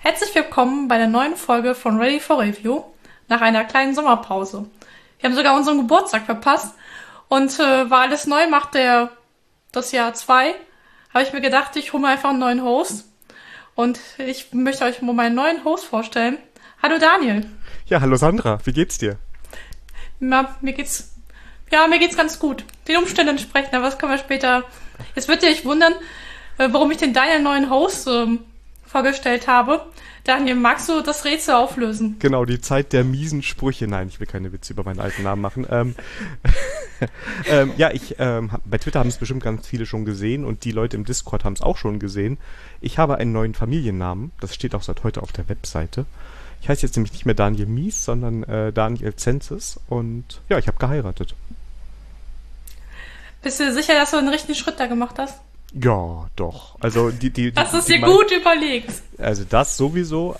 Herzlich willkommen bei der neuen Folge von Ready for Review nach einer kleinen Sommerpause. Wir haben sogar unseren Geburtstag verpasst und weil alles neu macht, das Jahr 2, habe ich mir gedacht, ich hole mir einfach einen neuen Host und ich möchte euch mal meinen neuen Host vorstellen. Hallo Daniel. Ja, hallo Sandra, wie geht's dir? Na, mir geht's ganz gut. Den Umständen entsprechend, aber das können wir später. Jetzt wird ihr euch wundern, warum ich den Daniel neuen Host vorgestellt habe. Daniel, magst du das Rätsel auflösen? Genau, die Zeit der miesen Sprüche. Nein, ich will keine Witze über meinen alten Namen machen. Bei Twitter haben es bestimmt ganz viele schon gesehen und die Leute im Discord haben es auch schon gesehen. Ich habe einen neuen Familiennamen. Das steht auch seit heute auf der Webseite. Ich heiße jetzt nämlich nicht mehr Daniel Mies, sondern Daniel Zenzis und ja, ich habe geheiratet. Bist du sicher, dass du einen richtigen Schritt da gemacht hast? Ja, doch. Also das ist dir gut überlegt. Also das sowieso.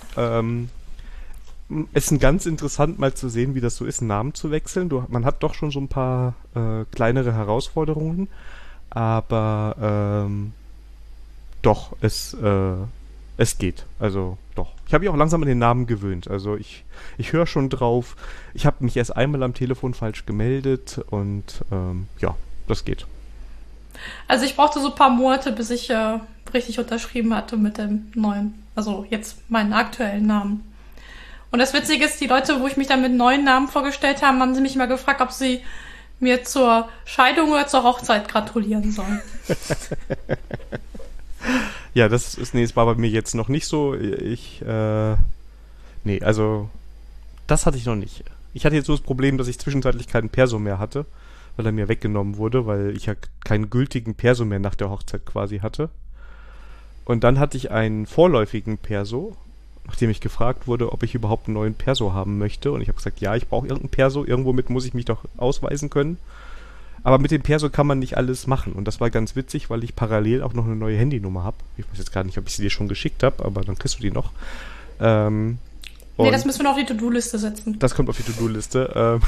Ist ganz interessant mal zu sehen, wie das so ist, einen Namen zu wechseln. Man hat doch schon so ein paar kleinere Herausforderungen, aber doch, es geht. Also doch. Ich habe mich auch langsam an den Namen gewöhnt. Also ich höre schon drauf. Ich habe mich erst einmal am Telefon falsch gemeldet und ja, das geht. Also ich brauchte so ein paar Monate, bis ich richtig unterschrieben hatte mit dem neuen, also jetzt meinen aktuellen Namen. Und das Witzige ist, die Leute, wo ich mich dann mit neuen Namen vorgestellt habe, haben sie mich mal gefragt, ob sie mir zur Scheidung oder zur Hochzeit gratulieren sollen. Ja, es war bei mir jetzt noch nicht so. Also das hatte ich noch nicht. Ich hatte jetzt so das Problem, dass ich zwischenzeitlich keinen Perso mehr hatte, weil er mir weggenommen wurde, weil ich ja keinen gültigen Perso mehr nach der Hochzeit quasi hatte. Und dann hatte ich einen vorläufigen Perso, nachdem ich gefragt wurde, ob ich überhaupt einen neuen Perso haben möchte. Und ich habe gesagt, ja, ich brauche irgendeinen Perso, irgendwomit muss ich mich doch ausweisen können. Aber mit dem Perso kann man nicht alles machen. Und das war ganz witzig, weil ich parallel auch noch eine neue Handynummer habe. Ich weiß jetzt gar nicht, ob ich sie dir schon geschickt habe, aber dann kriegst du die noch. Nee, das müssen wir noch auf die To-Do-Liste setzen. Das kommt auf die To-Do-Liste.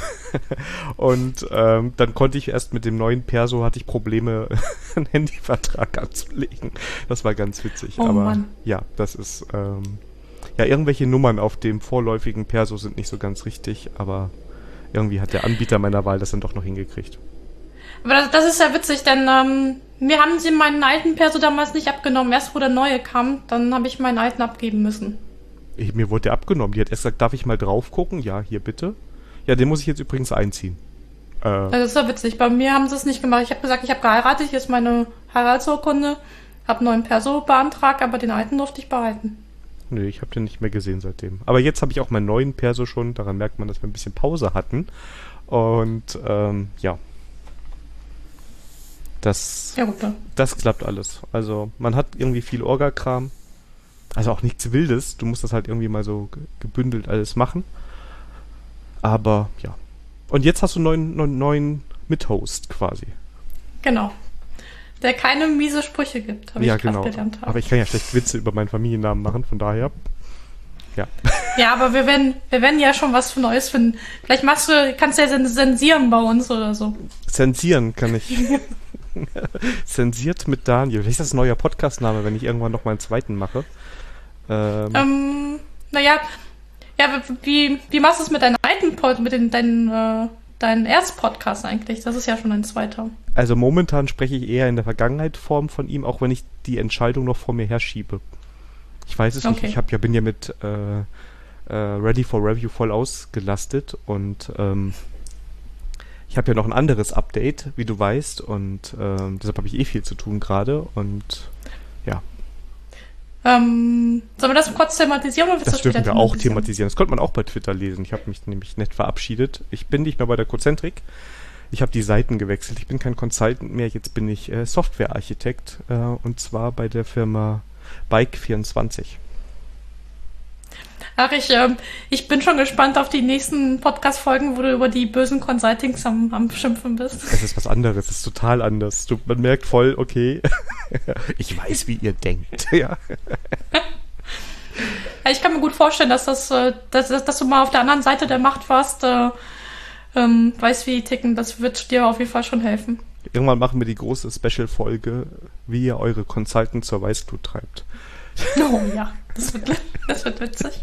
Dann konnte ich erst mit dem neuen Perso, hatte ich Probleme, einen Handyvertrag anzulegen. Das war ganz witzig. Oh, aber Mann. Ja, das ist, irgendwelche Nummern auf dem vorläufigen Perso sind nicht so ganz richtig, aber irgendwie hat der Anbieter meiner Wahl das dann doch noch hingekriegt. Aber das ist ja witzig, denn mir haben sie meinen alten Perso damals nicht abgenommen. Erst wo der neue kam, dann habe ich meinen alten abgeben müssen. Mir wurde der abgenommen. Die hat erst gesagt, darf ich mal drauf gucken? Ja, hier bitte. Ja, den muss ich jetzt übrigens einziehen. Das ist ja witzig. Bei mir haben sie es nicht gemacht. Ich habe gesagt, ich habe geheiratet, hier ist meine Heiratsurkunde, habe einen neuen Perso beantragt, aber den alten durfte ich behalten. Nö, ich habe den nicht mehr gesehen seitdem. Aber jetzt habe ich auch meinen neuen Perso schon. Daran merkt man, dass wir ein bisschen Pause hatten. Und ja. Das klappt alles. Also man hat irgendwie viel Orga-Kram. Also auch nichts Wildes. Du musst das halt irgendwie mal so gebündelt alles machen. Aber ja. Und jetzt hast du einen neuen Mithost quasi. Genau. Der keine miese Sprüche gibt, habe ich gerade gelernt. Aber ich kann ja schlecht Witze über meinen Familiennamen machen, von daher. Ja. Ja, aber wir werden ja schon was Neues finden. Vielleicht kannst du ja zensieren bei uns oder so. Zensieren kann ich. Zensiert mit Daniel. Vielleicht ist das ein neuer Podcast-Name, wenn ich irgendwann noch mal einen zweiten mache. Wie machst du es mit deinem alten deinen Erstpodcast eigentlich? Das ist ja schon ein zweiter. Also momentan spreche ich eher in der Vergangenheit-Form von ihm, auch wenn ich die Entscheidung noch vor mir herschiebe. Ich weiß es nicht. Ich bin ja mit Ready for Review voll ausgelastet und ich habe ja noch ein anderes Update, wie du weißt, und deshalb habe ich viel zu tun gerade und ja. Sollen wir das kurz thematisieren? Oder das dürfen wir auch thematisieren. Das konnte man auch bei Twitter lesen. Ich habe mich nämlich nett verabschiedet. Ich bin nicht mehr bei der Cozentrik. Ich habe die Seiten gewechselt. Ich bin kein Consultant mehr. Jetzt bin ich Softwarearchitekt und zwar bei der Firma Bike24. Ach, ich bin schon gespannt auf die nächsten Podcast-Folgen, wo du über die bösen Consultings am Schimpfen bist. Es ist was anderes, es ist total anders. Man merkt voll, okay, ich weiß, wie ihr denkt. Ja. Ich kann mir gut vorstellen, dass du mal auf der anderen Seite der Macht warst, weißt, wie die ticken. Das wird dir auf jeden Fall schon helfen. Irgendwann machen wir die große Special-Folge, wie ihr eure Consultants zur Weißglut treibt. Oh ja. Das wird witzig.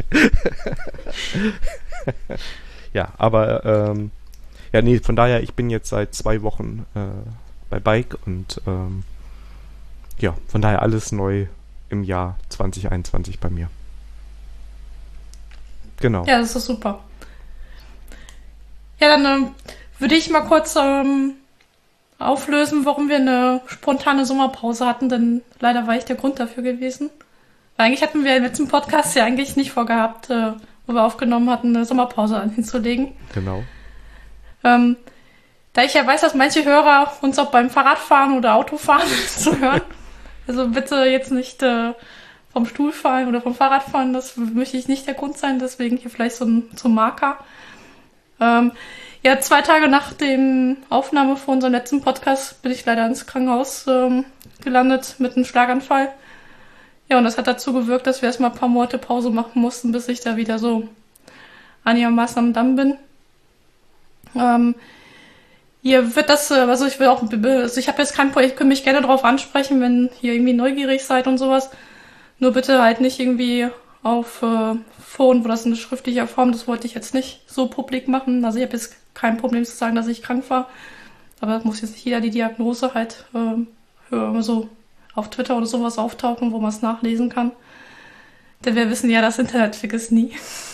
Ja, aber ja, nee, von daher, ich bin jetzt seit 2 Wochen bei Bike und ja, von daher alles neu im Jahr 2021 bei mir. Genau. Ja, das ist super. Ja, dann würde ich mal kurz auflösen, warum wir eine spontane Sommerpause hatten, denn leider war ich der Grund dafür gewesen. Weil eigentlich hatten wir im letzten Podcast ja eigentlich nicht vorgehabt, wo wir aufgenommen hatten, eine Sommerpause hinzulegen. Genau. Da ich ja weiß, dass manche Hörer uns auch beim Fahrradfahren oder Autofahren zuhören, also bitte jetzt nicht vom Stuhl fallen oder vom Fahrradfahren, das möchte ich nicht der Grund sein, deswegen hier vielleicht so ein Marker. Ja, 2 Tage nach dem Aufnahme von unserem letzten Podcast bin ich leider ins Krankenhaus gelandet mit einem Schlaganfall. Ja, und das hat dazu gewirkt, dass wir erstmal ein paar Monate Pause machen mussten, bis ich da wieder so einigermaßen am Damm bin. Hier wird das, also ich will auch, also ich habe jetzt kein Problem, ich kann mich gerne darauf ansprechen, wenn ihr irgendwie neugierig seid und sowas. Nur bitte halt nicht irgendwie auf Foren, wo das in schriftlicher Form, das wollte ich jetzt nicht so publik machen. Also ich habe jetzt kein Problem zu sagen, dass ich krank war. Aber das muss jetzt nicht jeder die Diagnose halt so auf Twitter oder sowas auftauchen, wo man es nachlesen kann. Denn wir wissen ja, das Internet vergisst nie.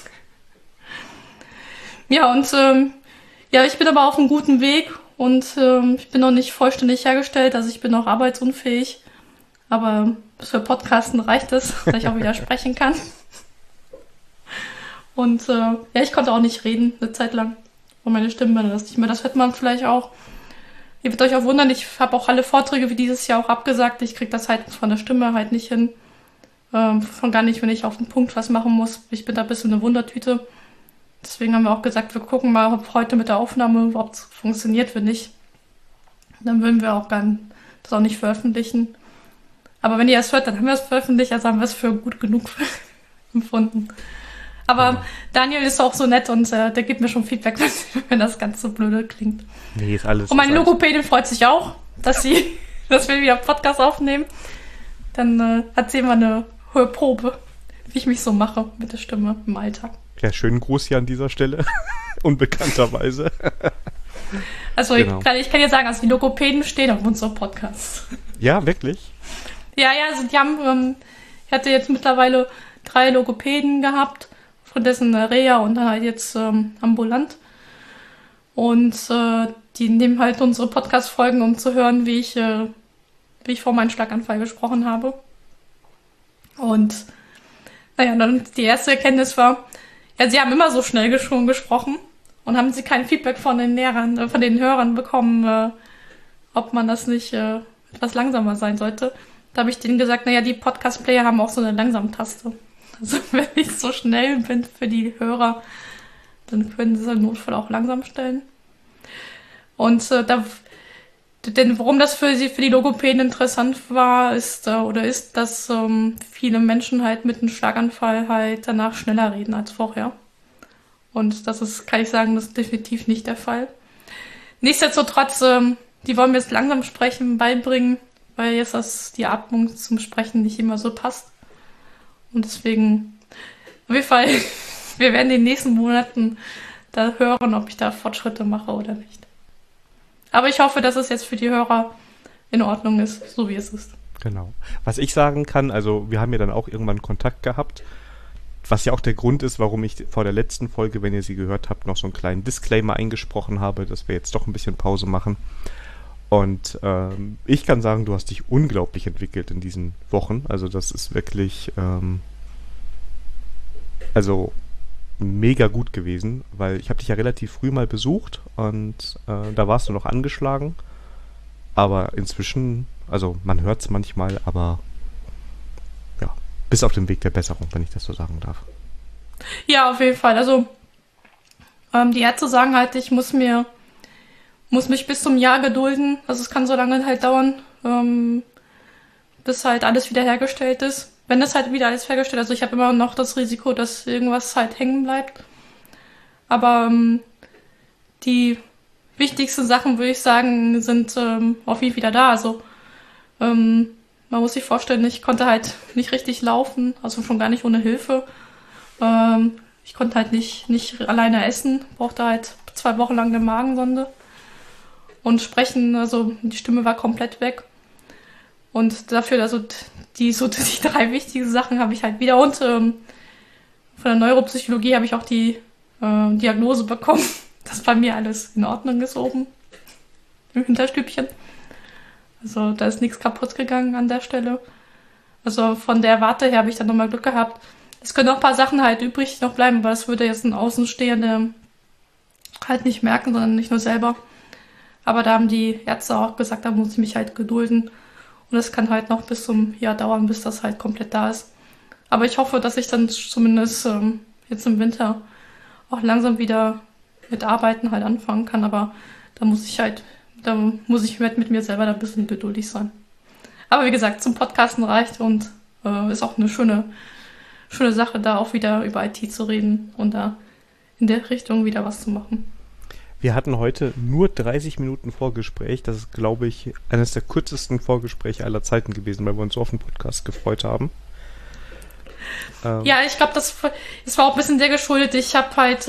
Ja, und ja, ich bin aber auf einem guten Weg und ich bin noch nicht vollständig hergestellt, also ich bin noch arbeitsunfähig. Aber für Podcasten reicht es, dass ich auch wieder sprechen kann. Und ja, ich konnte auch nicht reden eine Zeit lang. Und meine Stimme das nicht mehr. Das hört man vielleicht auch. Ihr werdet euch auch wundern, ich habe auch alle Vorträge wie dieses Jahr auch abgesagt. Ich kriege das halt von der Stimme halt nicht hin. Von gar nicht, wenn ich auf den Punkt was machen muss. Ich bin da ein bisschen eine Wundertüte. Deswegen haben wir auch gesagt, wir gucken mal, ob heute mit der Aufnahme überhaupt funktioniert. Wenn nicht, dann würden wir auch das auch nicht veröffentlichen. Aber wenn ihr es hört, dann haben wir es veröffentlicht, also haben wir es für gut genug empfunden. Aber Daniel ist auch so nett und der gibt mir schon Feedback, wenn das ganz so blöde klingt. Nee, ist alles. Und meine Logopädin freut sich auch, dass wir wieder Podcast aufnehmen. Dann hat sie immer eine hohe Probe, wie ich mich so mache mit der Stimme im Alltag. Ja, schönen Gruß hier an dieser Stelle. Unbekannterweise. Also genau. Ich kann jetzt sagen, also die Logopäden stehen auf unserem Podcast. Ja, wirklich? Ja, also die haben, ich hatte jetzt mittlerweile 3 Logopäden gehabt, von dessen Reha und dann halt jetzt ambulant. Und die nehmen halt unsere Podcast-Folgen, um zu hören, wie ich vor meinem Schlaganfall gesprochen habe. Und naja, dann die erste Erkenntnis war, ja, sie haben immer so schnell schon gesprochen und haben sie kein Feedback von den Lehrern, von den Hörern bekommen, ob man das nicht etwas langsamer sein sollte. Da habe ich denen gesagt, naja, die Podcast-Player haben auch so eine Langsamtaste. Also wenn ich so schnell bin für die Hörer, dann können sie es im Notfall auch langsam stellen. Und denn warum das für die Logopäden interessant war, ist, dass viele Menschen halt mit einem Schlaganfall halt danach schneller reden als vorher. Und das ist, kann ich sagen, das ist definitiv nicht der Fall. Nichtsdestotrotz, die wollen mir jetzt langsam Sprechen beibringen, weil jetzt die Atmung zum Sprechen nicht immer so passt. Und deswegen, auf jeden Fall, wir werden in den nächsten Monaten da hören, ob ich da Fortschritte mache oder nicht. Aber ich hoffe, dass es jetzt für die Hörer in Ordnung ist, so wie es ist. Genau. Was ich sagen kann, also wir haben ja dann auch irgendwann Kontakt gehabt, was ja auch der Grund ist, warum ich vor der letzten Folge, wenn ihr sie gehört habt, noch so einen kleinen Disclaimer eingesprochen habe, dass wir jetzt doch ein bisschen Pause machen. Und ich kann sagen, du hast dich unglaublich entwickelt in diesen Wochen. Also das ist wirklich mega gut gewesen, weil ich habe dich ja relativ früh mal besucht und da warst du noch angeschlagen. Aber inzwischen, also man hört es manchmal, aber ja, bist auf dem Weg der Besserung, wenn ich das so sagen darf. Ja, auf jeden Fall. Also die Ärzte sagen halt, ich muss mich bis zum Jahr gedulden. Also es kann so lange halt dauern, bis halt alles wiederhergestellt ist. Wenn das halt wieder alles hergestellt ist. Also ich habe immer noch das Risiko, dass irgendwas halt hängen bleibt. Aber die wichtigsten Sachen, würde ich sagen, sind auf jeden Fall wieder da. Also man muss sich vorstellen, ich konnte halt nicht richtig laufen, also schon gar nicht ohne Hilfe. Ich konnte halt nicht alleine essen, brauchte halt 2 Wochen lang eine Magensonde. Und sprechen, also die Stimme war komplett weg. Und dafür, also die 3 wichtigen Sachen habe ich halt wieder. Und von der Neuropsychologie habe ich auch die Diagnose bekommen, dass bei mir alles in Ordnung ist oben im Hinterstübchen. Also da ist nichts kaputt gegangen an der Stelle. Also von der Warte her habe ich dann nochmal Glück gehabt. Es können auch ein paar Sachen halt übrig noch bleiben, weil das würde jetzt ein Außenstehender halt nicht merken, sondern nicht nur selber. Aber da haben die Ärzte auch gesagt, da muss ich mich halt gedulden. Und es kann halt noch bis zum Jahr dauern, bis das halt komplett da ist. Aber ich hoffe, dass ich dann zumindest jetzt im Winter auch langsam wieder mit Arbeiten halt anfangen kann. Aber da muss ich mit mir selber da ein bisschen geduldig sein. Aber wie gesagt, zum Podcasten reicht und ist auch eine schöne Sache, da auch wieder über IT zu reden und da in der Richtung wieder was zu machen. Wir hatten heute nur 30 Minuten Vorgespräch. Das ist, glaube ich, eines der kürzesten Vorgespräche aller Zeiten gewesen, weil wir uns so auf den Podcast gefreut haben. Ja, ich glaube, das war auch ein bisschen sehr geschuldet. Ich habe halt,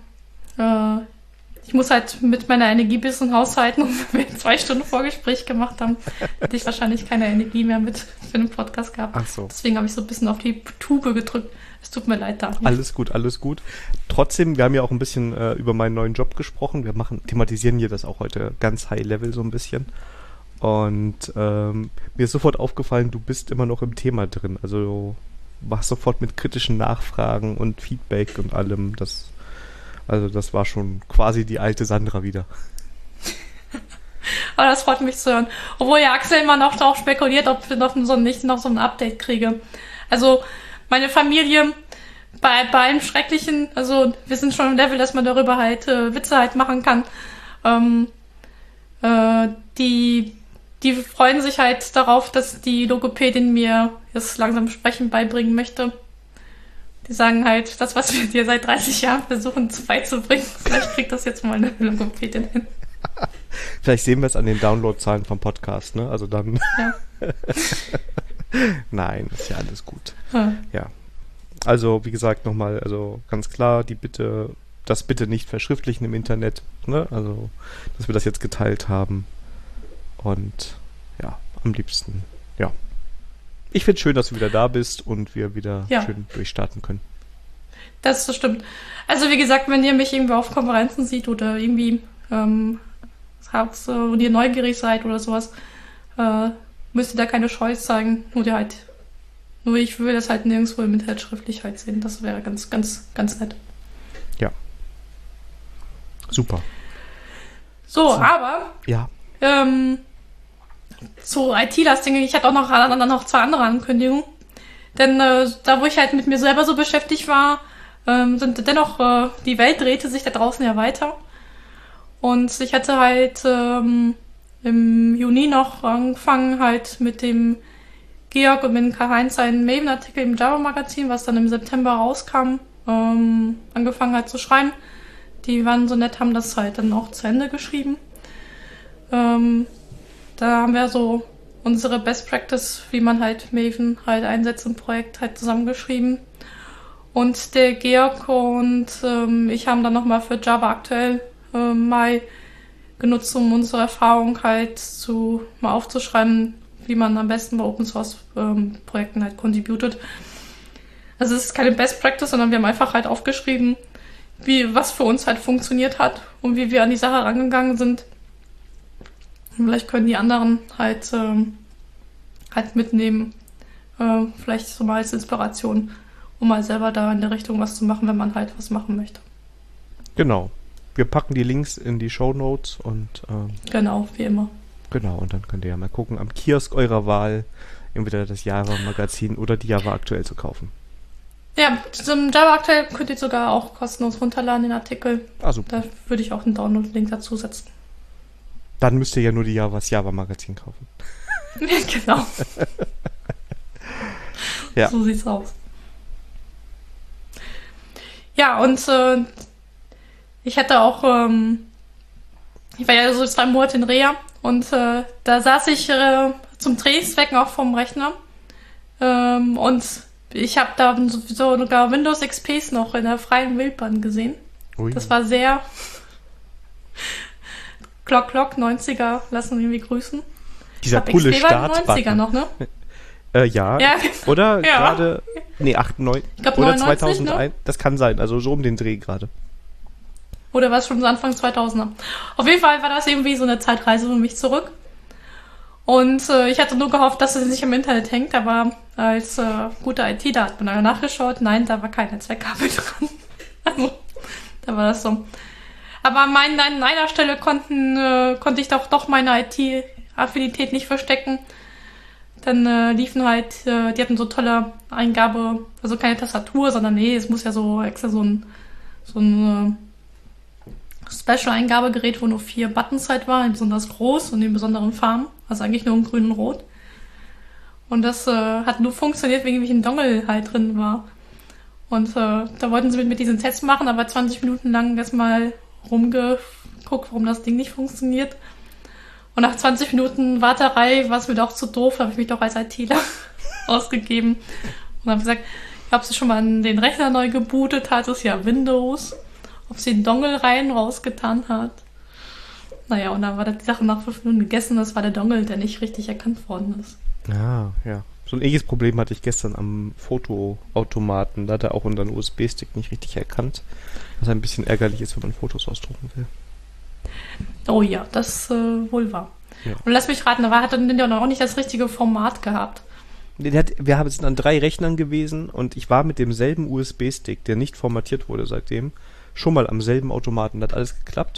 ich muss halt mit meiner Energie ein bisschen haushalten. Und wenn wir 2 Stunden Vorgespräch gemacht haben, hätte ich wahrscheinlich keine Energie mehr für den Podcast gehabt. Ach so. Deswegen habe ich so ein bisschen auf die Tube gedrückt. Es tut mir leid, Daniel. Alles gut, alles gut. Trotzdem, wir haben ja auch ein bisschen über meinen neuen Job gesprochen. Wir thematisieren hier das auch heute ganz high-level so ein bisschen. Und mir ist sofort aufgefallen, du bist immer noch im Thema drin. Also du machst sofort mit kritischen Nachfragen und Feedback und allem. Das war schon quasi die alte Sandra wieder. Aber das freut mich zu hören. Obwohl ja Axel immer noch darauf spekuliert, ob wir nicht noch so ein Update kriege. Also meine Familie, bei allem Schrecklichen, also wir sind schon im Level, dass man darüber halt Witze halt machen kann. Die freuen sich halt darauf, dass die Logopädin mir jetzt langsam Sprechen beibringen möchte. Die sagen halt, das, was wir dir seit 30 Jahren versuchen beizubringen, vielleicht kriegt das jetzt mal eine Logopädin hin. Vielleicht sehen wir es an den Downloadzahlen vom Podcast, ne? Also dann... Ja. Nein, ist ja alles gut. Ja. Also, wie gesagt, nochmal, also ganz klar, das bitte nicht verschriftlichen im Internet, ne? Also, dass wir das jetzt geteilt haben. Und ja, am liebsten, ja. Ich finde es schön, dass du wieder da bist und wir wieder schön durchstarten können. Das stimmt. Also, wie gesagt, wenn ihr mich irgendwie auf Konferenzen seht oder irgendwie und ihr neugierig seid oder sowas, müsst ihr da keine Scheu zeigen. Nur ich will das halt nirgendwo im Internet schriftlich halt sehen. Das wäre ganz, ganz, ganz nett. Ja. Super. So, aber ja. Zu IT-Lasting, ich hatte auch noch 2 andere Ankündigungen. Denn da, wo ich halt mit mir selber so beschäftigt war, sind dennoch, die Welt drehte sich da draußen ja weiter. Und ich hatte halt im Juni noch angefangen, halt mit dem Georg und mit dem Karl-Heinz einen Maven-Artikel im Java-Magazin, was dann im September rauskam, angefangen halt zu schreiben. Die waren so nett, haben das halt dann auch zu Ende geschrieben. Da haben wir so unsere Best Practice, wie man halt Maven halt einsetzt im Projekt, halt zusammengeschrieben. Und der Georg und ich haben dann nochmal für Java aktuell mal genutzt, um unsere Erfahrung halt mal aufzuschreiben, wie man am besten bei Open Source Projekten halt contributed. Also es ist keine Best Practice, sondern wir haben einfach halt aufgeschrieben, was für uns halt funktioniert hat und wie wir an die Sache rangegangen sind. Und vielleicht können die anderen halt mitnehmen, vielleicht so mal als Inspiration, um mal selber da in der Richtung was zu machen, wenn man halt was machen möchte. Genau. Wir packen die Links in die Shownotes und genau, wie immer. Genau, und dann könnt ihr ja mal gucken, am Kiosk eurer Wahl entweder das Java-Magazin oder die Java aktuell zu kaufen. Ja, zum Java aktuell könnt ihr sogar auch kostenlos runterladen, den Artikel. Ah, super. Da würde ich auch einen Download-Link dazu setzen. Dann müsst ihr ja nur das Java-Magazin kaufen. Genau. Ja. So sieht's aus. Ja, und ich hatte auch, ich war ja so 2 Monate in Reha und da saß ich zum Trainingszwecken auch vom Rechner. Und ich habe da sogar Windows XPs noch in der freien Wildbahn gesehen. Ui. Das war sehr Glock 90er, lassen wir irgendwie grüßen. Dieser coole Startbutton. 90er noch, ne? Ja. Oder gerade, 98, ich glaub, oder 99, 2001, ne? Das kann sein, also so um den Dreh gerade. Oder war es schon Anfang 2000er? Auf jeden Fall war das irgendwie so eine Zeitreise für mich zurück. Und ich hatte nur gehofft, dass es nicht im Internet hängt, aber als guter ITler hat man da nachgeschaut. Nein, da war kein Netzwerkkabel dran. Also, da war das so. Aber an einer Stelle konnte ich doch meine IT-Affinität nicht verstecken. Dann liefen halt, die hatten so tolle Eingabe, also keine Tastatur, sondern es muss ja so extra so ein Special-Eingabegerät, wo nur 4 Buttons halt waren, besonders groß und in besonderen Farben, also eigentlich nur in grün und rot. Und das hat nur funktioniert, wegen welchen Dongle halt drin war. Und da wollten sie mit diesen Tests machen, aber 20 Minuten lang erstmal rumgeguckt, warum das Ding nicht funktioniert. Und nach 20 Minuten Warterei war es mir doch zu doof, habe ich mich doch als ITler ausgegeben. Und habe gesagt, ob sie schon mal den Rechner neu gebootet hat, ist ja Windows. Ob sie den Dongle rausgetan hat. Naja, und dann war die Sache nach 5 Minuten gegessen. Das war der Dongle, der nicht richtig erkannt worden ist. Ja. So ein ähnliches Problem hatte ich gestern am Fotoautomaten. Da hat er auch unseren USB-Stick nicht richtig erkannt. Was ein bisschen ärgerlich ist, wenn man Fotos ausdrucken will. Oh ja, das wohl war. Ja. Und lass mich raten, da hat er noch auch nicht das richtige Format gehabt. Wir sind an 3 Rechnern gewesen und ich war mit demselben USB-Stick, der nicht formatiert wurde seitdem, schon mal am selben Automaten. Da hat alles geklappt.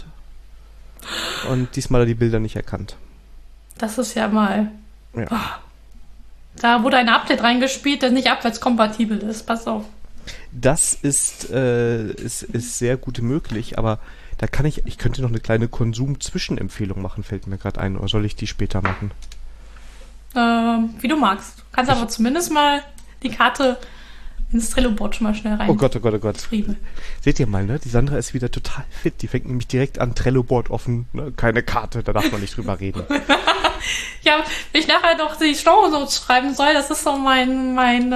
Und diesmal hat er die Bilder nicht erkannt. Das ist ja mal... Ja. Oh. Da wurde ein Update reingespielt, das nicht abwärtskompatibel ist. Pass auf. Das ist sehr gut möglich, aber da ich könnte noch eine kleine Konsum-Zwischenempfehlung machen, fällt mir gerade ein. Oder soll ich die später machen? Wie du magst. Du kannst aber zumindest mal die Karte ins Trello-Board schon mal schnell rein. Oh Gott. Seht ihr mal, ne? Die Sandra ist wieder total fit. Die fängt nämlich direkt an, Trello-Board offen. Ne? Keine Karte, da darf man nicht drüber reden. Ja, wenn ich nachher noch die Shownotes schreiben soll, das ist so mein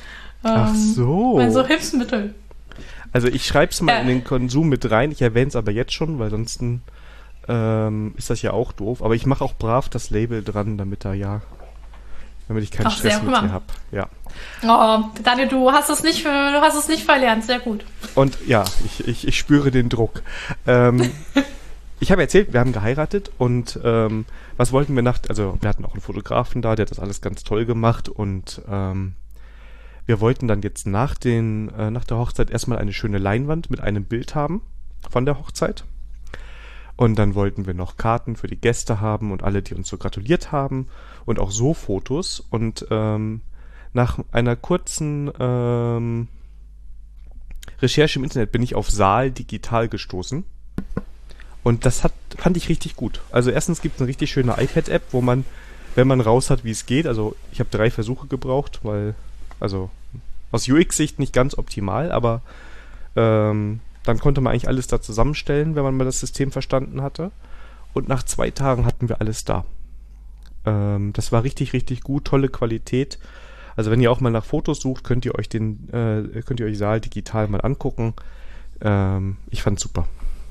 so Hilfsmittel. Also ich schreibe es mal in den Konsum mit rein. Ich erwähne es aber jetzt schon, weil sonst ist das ja auch doof. Aber ich mache auch brav das Label dran, damit ich keinen Stress mit dir habe. Ja. Oh, Daniel, du hast es nicht verlernt. Sehr gut. Und ja, ich spüre den Druck. Ich habe erzählt, wir haben geheiratet und was wollten wir also wir hatten auch einen Fotografen da, der hat das alles ganz toll gemacht und wir wollten dann jetzt nach der Hochzeit erstmal eine schöne Leinwand mit einem Bild haben von der Hochzeit. Und dann wollten wir noch Karten für die Gäste haben und alle, die uns so gratuliert haben und auch so Fotos. Und nach einer kurzen Recherche im Internet bin ich auf Saal Digital gestoßen. Und das fand ich richtig gut. Also erstens gibt es eine richtig schöne iPad-App, wo man, wenn man raus hat, wie es geht, also ich habe 3 Versuche gebraucht, weil, also aus UX-Sicht nicht ganz optimal, aber dann konnte man eigentlich alles da zusammenstellen, wenn man mal das System verstanden hatte. Und nach 2 Tagen hatten wir alles da. Das war richtig, richtig gut, tolle Qualität. Also wenn ihr auch mal nach Fotos sucht, könnt ihr euch Saal Digital mal angucken. Ich fand's super.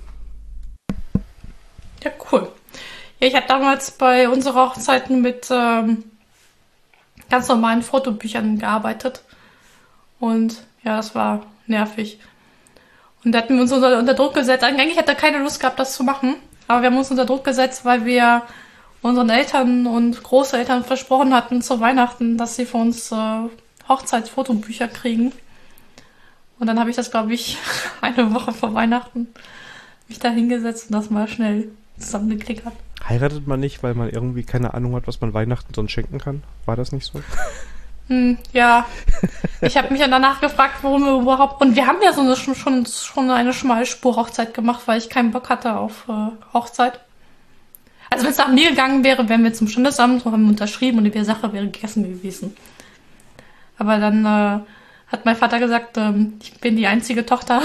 Ja, cool. Ja, ich habe damals bei unserer Hochzeiten mit ganz normalen Fotobüchern gearbeitet. Und ja, das war nervig. Und da hatten wir uns unter Druck gesetzt. Eigentlich hätte er keine Lust gehabt, das zu machen. Aber wir haben uns unter Druck gesetzt, weil wir unseren Eltern und Großeltern versprochen hatten zu Weihnachten, dass sie für uns Hochzeitsfotobücher kriegen. Und dann habe ich das, glaube ich, eine Woche vor Weihnachten mich da hingesetzt und das mal schnell zusammengeklickert. Heiratet man nicht, weil man irgendwie keine Ahnung hat, was man Weihnachten sonst schenken kann? War das nicht so? Ja, ich habe mich dann danach gefragt, warum wir überhaupt... Und wir haben ja schon eine Schmalspur-Hochzeit gemacht, weil ich keinen Bock hatte auf Hochzeit. Also wenn es nach mir gegangen wäre, wären wir zum Standesamt und haben unterschrieben und die Sache wäre gegessen gewesen. Aber dann hat mein Vater gesagt, ich bin die einzige Tochter.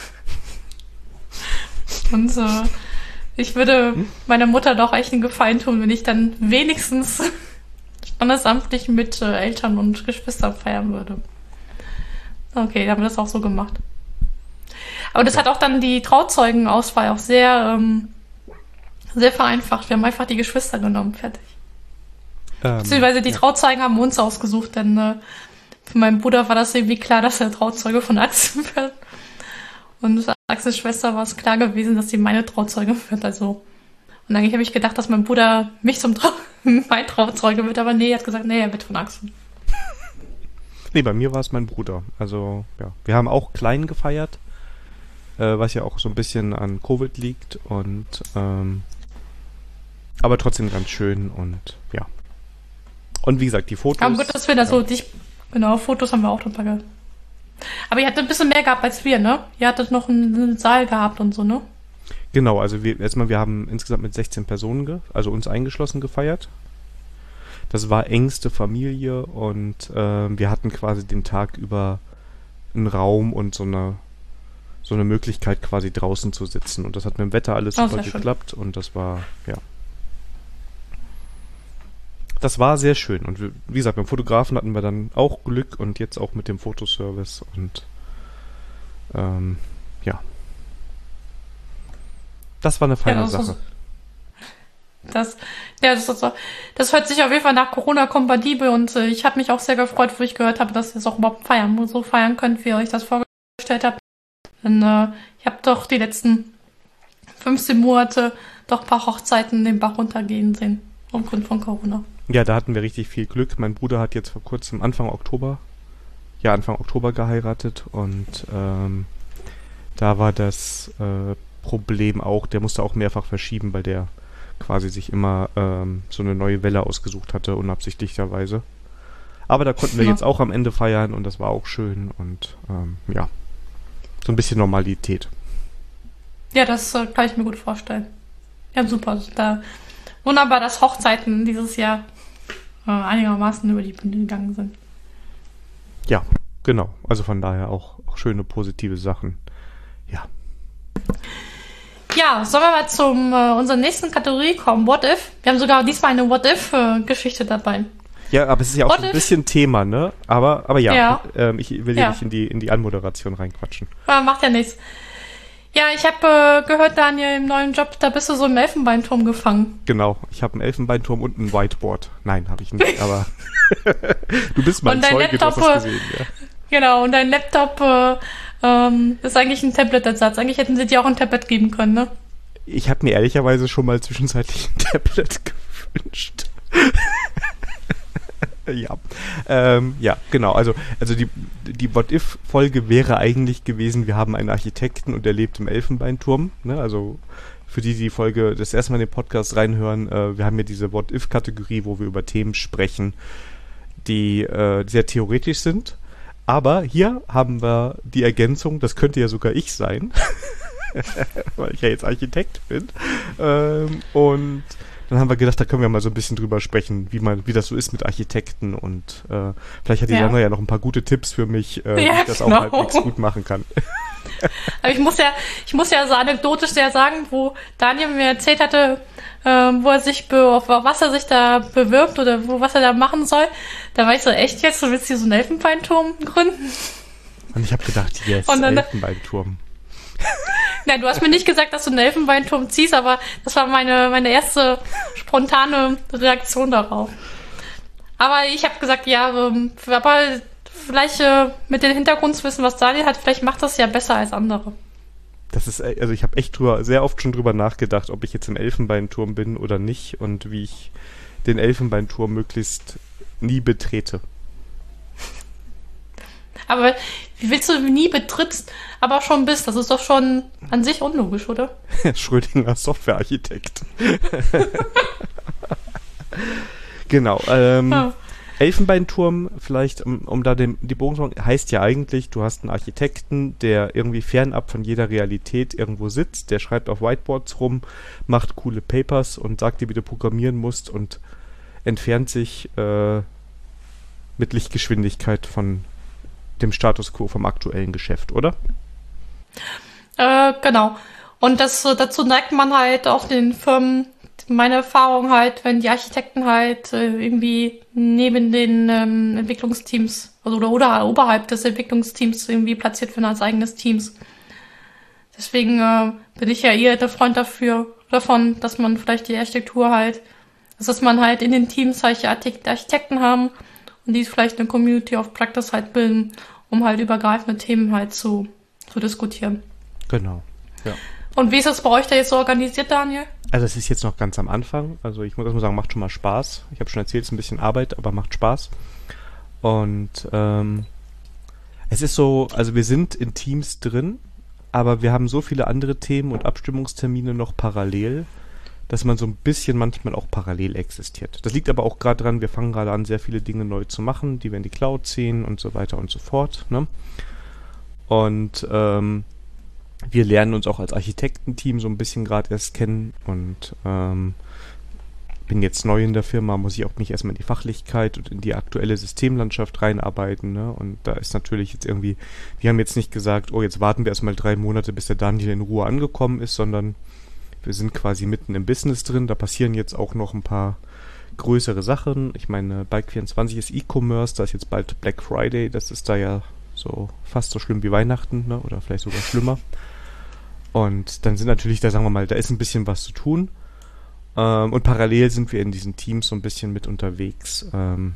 Und ich würde meiner Mutter doch echt einen Gefallen tun, wenn ich dann wenigstens standesamtlich mit Eltern und Geschwistern feiern würde. Okay, haben wir das auch so gemacht. Aber das hat auch dann die Trauzeugenauswahl auch sehr, sehr vereinfacht. Wir haben einfach die Geschwister genommen, fertig. Beziehungsweise die Trauzeugen haben uns ausgesucht, denn für meinen Bruder war das irgendwie klar, dass er Trauzeuge von Axel wird. Und für Axels Schwester war es klar gewesen, dass sie meine Trauzeuge wird. Also. Und eigentlich habe ich gedacht, dass mein Bruder mich mein Trauzeuge wird, aber nee, er hat gesagt, nee, er wird von Axel. Nee, bei mir war es mein Bruder. Also, ja. Wir haben auch klein gefeiert, was ja auch so ein bisschen an Covid liegt und aber trotzdem ganz schön und ja. Und wie gesagt, die Fotos. Aber gut, dass wir da so genau, Fotos haben wir auch drunter gehabt. Aber ihr hattet ein bisschen mehr gehabt als wir, ne? Ihr hattet noch einen Saal gehabt und so, ne? Genau, also wir haben insgesamt mit 16 Personen, also uns eingeschlossen, gefeiert. Das war engste Familie und wir hatten quasi den Tag über einen Raum und so eine Möglichkeit quasi draußen zu sitzen. Und das hat mit dem Wetter alles super geklappt und das war, ja. Das war sehr schön. Und wie gesagt, beim Fotografen hatten wir dann auch Glück und jetzt auch mit dem Fotoservice und ja. Das war eine feine Sache. Das hört sich auf jeden Fall nach Corona-kompatibel und ich habe mich auch sehr gefreut, wo ich gehört habe, dass ihr es auch überhaupt so feiern könnt, wie ihr euch das vorgestellt habt. Denn ich habe doch die letzten 15 Monate doch ein paar Hochzeiten den Bach runtergehen sehen, aufgrund von Corona. Ja, da hatten wir richtig viel Glück. Mein Bruder hat jetzt vor kurzem Anfang Oktober geheiratet und da war das Problem auch, der musste auch mehrfach verschieben, weil der quasi sich immer so eine neue Welle ausgesucht hatte, unabsichtlicherweise. Aber da konnten wir jetzt auch am Ende feiern und das war auch schön und ja, so ein bisschen Normalität. Ja, das kann ich mir gut vorstellen. Ja, super. Wunderbar, dass Hochzeiten dieses Jahr einigermaßen über die Bühne gegangen sind. Ja, genau. Also von daher auch schöne, positive Sachen. Ja. Ja, sollen wir mal zu unserer nächsten Kategorie kommen? What If? Wir haben sogar diesmal eine What If-Geschichte dabei. Ja, aber es ist ja auch so ein bisschen Thema, ne? Aber ja. Ich will ja nicht in die Anmoderation reinquatschen. Macht ja nichts. Ja, ich habe gehört, Daniel, im neuen Job, da bist du so im Elfenbeinturm gefangen. Genau, ich habe einen Elfenbeinturm und ein Whiteboard. Nein, habe ich nicht, aber du bist mein Zeuge, du hast das gesehen, ja. Genau, und dein Laptop ist eigentlich ein Tablet-Ersatz. Eigentlich hätten sie dir auch ein Tablet geben können, ne? Ich habe mir ehrlicherweise schon mal zwischenzeitlich ein Tablet gewünscht. Ja, genau. Also die What-If-Folge wäre eigentlich gewesen, wir haben einen Architekten und der lebt im Elfenbeinturm. Ne? Also für die Folge das erste Mal in den Podcast reinhören, wir haben ja diese What-If-Kategorie, wo wir über Themen sprechen, die sehr theoretisch sind. Aber hier haben wir die Ergänzung, das könnte ja sogar ich sein, weil ich ja jetzt Architekt bin. Und dann haben wir gedacht, da können wir mal so ein bisschen drüber sprechen, wie das so ist mit Architekten und vielleicht hat die Jana ja noch ein paar gute Tipps für mich, wie ich das auch halbwegs gut machen kann. Aber ich muss ja so anekdotisch sehr sagen, wo Daniel mir erzählt hatte, auf was er sich da bewirbt oder was er da machen soll, da war ich so, echt jetzt, du willst hier so einen Elfenbeinturm gründen? Und ich habe gedacht, yes, Elfenbeinturm. Nein, du hast mir nicht gesagt, dass du einen Elfenbeinturm ziehst, aber das war meine erste spontane Reaktion darauf. Aber ich habe gesagt, ja, aber vielleicht mit dem Hintergrundwissen, was Daniel hat, vielleicht macht das ja besser als andere. Das ist, also ich habe echt sehr oft schon drüber nachgedacht, ob ich jetzt im Elfenbeinturm bin oder nicht und wie ich den Elfenbeinturm möglichst nie betrete. Aber wie willst du nie betrittst, aber schon bist? Das ist doch schon an sich unlogisch, oder? Schrödinger Softwarearchitekt. Genau. Elfenbeinturm, vielleicht, um da die Bogen zu machen, heißt ja eigentlich, du hast einen Architekten, der irgendwie fernab von jeder Realität irgendwo sitzt, der schreibt auf Whiteboards rum, macht coole Papers und sagt dir, wie du programmieren musst und entfernt sich mit Lichtgeschwindigkeit von dem Status quo vom aktuellen Geschäft, oder? Genau. Und dazu neigt man halt auch den Firmen, meine Erfahrung halt, wenn die Architekten halt irgendwie neben den Entwicklungsteams oder oberhalb des Entwicklungsteams irgendwie platziert werden als eigenes Teams. Deswegen bin ich ja eher der Freund davon, dass man vielleicht die Architektur halt, dass man halt in den Teams solche Architekten haben und die vielleicht eine Community of Practice halt bilden, um halt übergreifende Themen halt zu diskutieren. Genau, ja. Und wie ist das bei euch da jetzt so organisiert, Daniel? Also es ist jetzt noch ganz am Anfang. Also ich muss erstmal sagen, macht schon mal Spaß. Ich habe schon erzählt, es ist ein bisschen Arbeit, aber macht Spaß. Und es ist so, also wir sind in Teams drin, aber wir haben so viele andere Themen und Abstimmungstermine noch parallel, dass man so ein bisschen manchmal auch parallel existiert. Das liegt aber auch gerade dran, wir fangen gerade an, sehr viele Dinge neu zu machen, die wir in die Cloud ziehen und so weiter und so fort. Ne? Und wir lernen uns auch als Architektenteam so ein bisschen gerade erst kennen und bin jetzt neu in der Firma, muss ich auch mich erstmal in die Fachlichkeit und in die aktuelle Systemlandschaft reinarbeiten. Ne? Und da ist natürlich jetzt irgendwie, wir haben jetzt nicht gesagt, oh, jetzt warten wir erstmal 3 Monate, bis der Daniel in Ruhe angekommen ist, sondern wir sind quasi mitten im Business drin. Da passieren jetzt auch noch ein paar größere Sachen. Ich meine, Bike24 ist E-Commerce, da ist jetzt bald Black Friday, das ist da ja so fast so schlimm wie Weihnachten, ne? Oder vielleicht sogar schlimmer. Und dann sind natürlich, da sagen wir mal, da ist ein bisschen was zu tun. Und parallel sind wir in diesen Teams so ein bisschen mit unterwegs,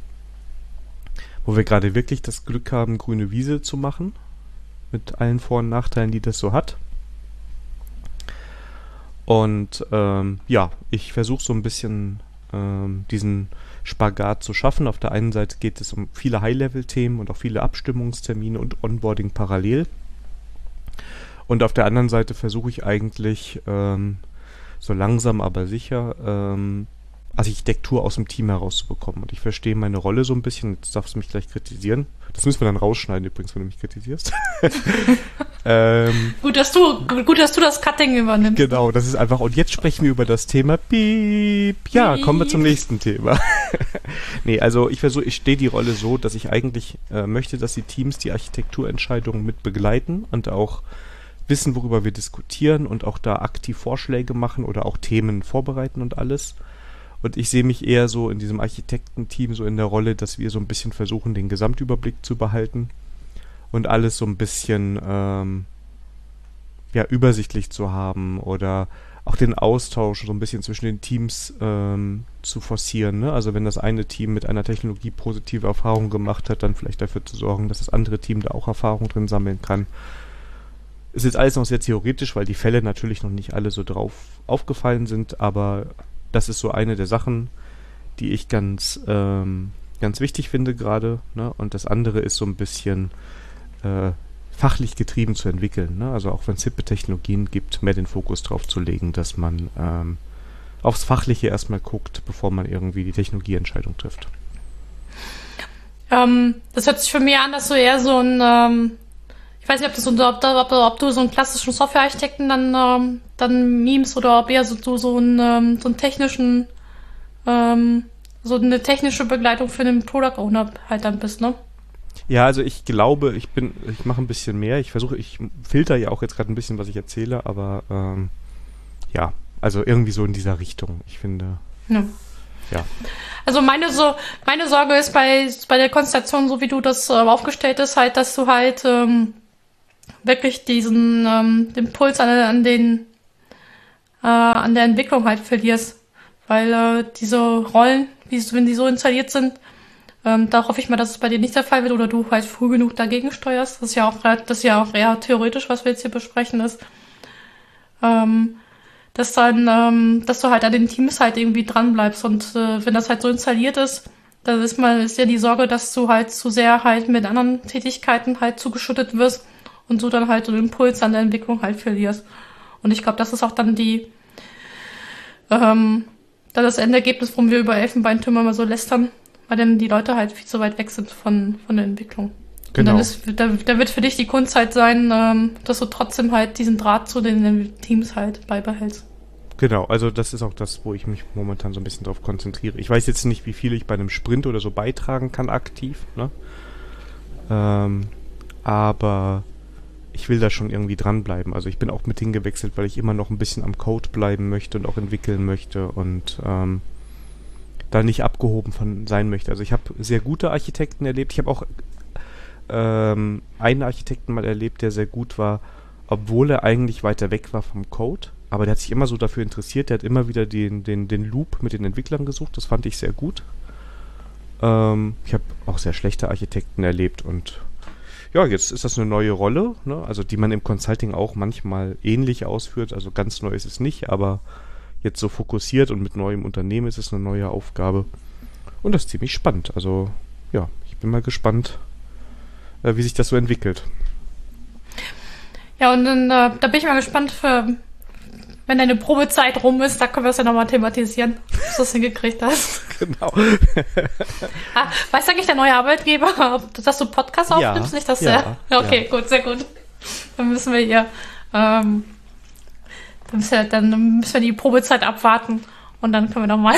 wo wir gerade wirklich das Glück haben, grüne Wiese zu machen. Mit allen Vor- und Nachteilen, die das so hat. Und ja, ich versuche so ein bisschen diesen Spagat zu schaffen. Auf der einen Seite geht es um viele High-Level-Themen und auch viele Abstimmungstermine und Onboarding parallel. Und auf der anderen Seite versuche ich eigentlich so langsam aber sicher Architektur aus dem Team herauszubekommen. Und ich verstehe meine Rolle so ein bisschen. Jetzt darfst du mich gleich kritisieren. Das müssen wir dann rausschneiden übrigens, wenn du mich kritisierst. Gut, dass du das Cutting übernimmst. Genau, das ist einfach. Und jetzt sprechen wir über das Thema Piep. Ja, kommen wir zum nächsten Thema. Nee, also ich stehe die Rolle so, dass ich eigentlich möchte, dass die Teams die Architekturentscheidungen mit begleiten und auch wissen, worüber wir diskutieren und auch da aktiv Vorschläge machen oder auch Themen vorbereiten und alles. Und ich sehe mich eher so in diesem Architektenteam so in der Rolle, dass wir so ein bisschen versuchen, den Gesamtüberblick zu behalten und alles so ein bisschen ja, übersichtlich zu haben oder auch den Austausch so ein bisschen zwischen den Teams zu forcieren. Ne? Also wenn das eine Team mit einer Technologie positive Erfahrungen gemacht hat, dann vielleicht dafür zu sorgen, dass das andere Team da auch Erfahrung drin sammeln kann. Ist jetzt alles noch sehr theoretisch, weil die Fälle natürlich noch nicht alle so drauf aufgefallen sind, aber das ist so eine der Sachen, die ich ganz wichtig finde gerade. Ne? Und das andere ist so ein bisschen fachlich getrieben zu entwickeln. Ne? Also auch wenn es hippe Technologien gibt, mehr den Fokus drauf zu legen, dass man aufs Fachliche erstmal guckt, bevor man irgendwie die Technologieentscheidung trifft. Das hört sich für mich an, dass du eher so ein ich weiß nicht, ob du so einen klassischen Softwarearchitekten dann memst oder ob eher so einen technischen, so eine technische Begleitung für den Product Owner halt dann bist, ne? Ja, also ich glaube, ich mache ein bisschen mehr. Ich filter ja auch jetzt gerade ein bisschen, was ich erzähle, aber ja, also irgendwie so in dieser Richtung. Ich finde, ja. Also meine Sorge ist bei der Konstellation, so wie du das aufgestellt ist, halt, dass du halt wirklich diesen Impuls an der Entwicklung halt verlierst. Weil diese Rollen, wenn die so installiert sind, da hoffe ich mal, dass es bei dir nicht der Fall wird oder du halt früh genug dagegen steuerst. Das ist ja auch eher theoretisch, was wir jetzt hier besprechen, ist, dass du halt an den Teams halt irgendwie dran bleibst. Und wenn das halt so installiert ist, dann ist ja die Sorge, dass du halt zu sehr halt mit anderen Tätigkeiten halt zugeschüttet wirst und du dann halt so einen Impuls an der Entwicklung halt verlierst. Und ich glaube, das ist auch dann dann das Endergebnis, warum wir über Elfenbeintürme mal so lästern, weil dann die Leute halt viel zu weit weg sind von der Entwicklung. Genau. Und dann wird für dich die Kunst halt sein, dass du trotzdem halt diesen Draht zu den Teams halt beibehältst. Genau, also das ist auch das, wo ich mich momentan so ein bisschen drauf konzentriere. Ich weiß jetzt nicht, wie viel ich bei einem Sprint oder so beitragen kann aktiv, ne? Aber ich will da schon irgendwie dranbleiben. Also ich bin auch mit hingewechselt, weil ich immer noch ein bisschen am Code bleiben möchte und auch entwickeln möchte und da nicht abgehoben von sein möchte. Also ich habe sehr gute Architekten erlebt. Ich habe auch einen Architekten mal erlebt, der sehr gut war, obwohl er eigentlich weiter weg war vom Code. Aber der hat sich immer so dafür interessiert. Der hat immer wieder den Loop mit den Entwicklern gesucht. Das fand ich sehr gut. Ich habe auch sehr schlechte Architekten erlebt und ja, jetzt ist das eine neue Rolle, ne? Also die man im Consulting auch manchmal ähnlich ausführt. Also ganz neu ist es nicht, aber jetzt so fokussiert und mit neuem Unternehmen ist es eine neue Aufgabe. Und das ist ziemlich spannend. Also ja, ich bin mal gespannt, wie sich das so entwickelt. Ja, und dann, da bin ich mal gespannt, wenn deine Probezeit rum ist, da können wir es ja nochmal thematisieren, dass du das hingekriegt hast. Genau. Weiß eigentlich der neue Arbeitgeber, dass du Podcast aufnimmst? Nicht, dass ja, okay, gut, sehr gut. Dann müssen wir hier, dann müssen wir die Probezeit abwarten und dann können wir nochmal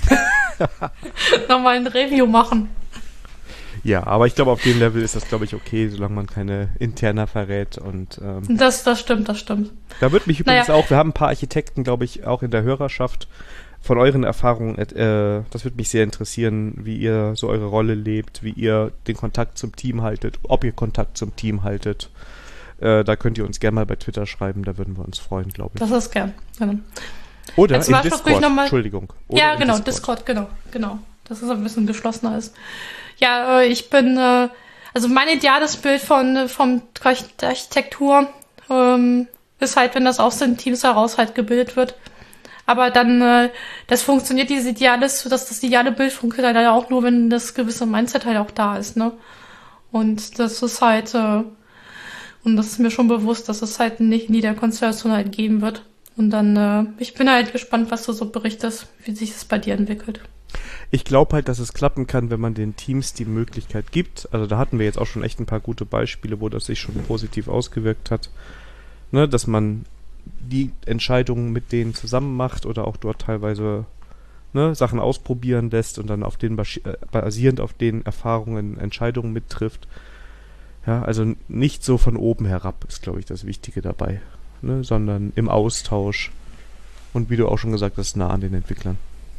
ein Review machen. Ja, aber ich glaube, auf dem Level ist das, glaube ich, okay, solange man keine Interna verrät. Und das stimmt. Da würde mich übrigens auch, wir haben ein paar Architekten, glaube ich, auch in der Hörerschaft, von euren Erfahrungen, das würde mich sehr interessieren, wie ihr so eure Rolle lebt, wie ihr den Kontakt zum Team haltet, ob ihr Kontakt zum Team haltet. Da könnt ihr uns gerne mal bei Twitter schreiben, da würden wir uns freuen, glaube ich. Das ist gern. Genau. Oder im Discord, Entschuldigung. Oder ja, genau, Discord, genau. Dass es ein bisschen geschlossener ist. Ja, ich bin, also mein ideales Bild von der Architektur ist halt, wenn das aus den Teams heraus halt gebildet wird. Aber dann, das funktioniert, das ideale Bild funktioniert halt auch nur, wenn das gewisse Mindset halt auch da ist, ne? Und das ist halt, und das ist mir schon bewusst, dass es halt nicht in jeder Konstellation halt geben wird. Und dann, ich bin halt gespannt, was du so berichtest, wie sich das bei dir entwickelt. Ich glaube halt, dass es klappen kann, wenn man den Teams die Möglichkeit gibt. Also da hatten wir jetzt auch schon echt ein paar gute Beispiele, wo das sich schon positiv ausgewirkt hat. Ne, dass man die Entscheidungen mit denen zusammen macht oder auch dort teilweise Sachen ausprobieren lässt und dann auf den basierend auf den Erfahrungen Entscheidungen mittrifft. Ja, also nicht so von oben herab ist, glaube ich, das Wichtige dabei, ne, sondern im Austausch und wie du auch schon gesagt hast, nah an den Entwicklern.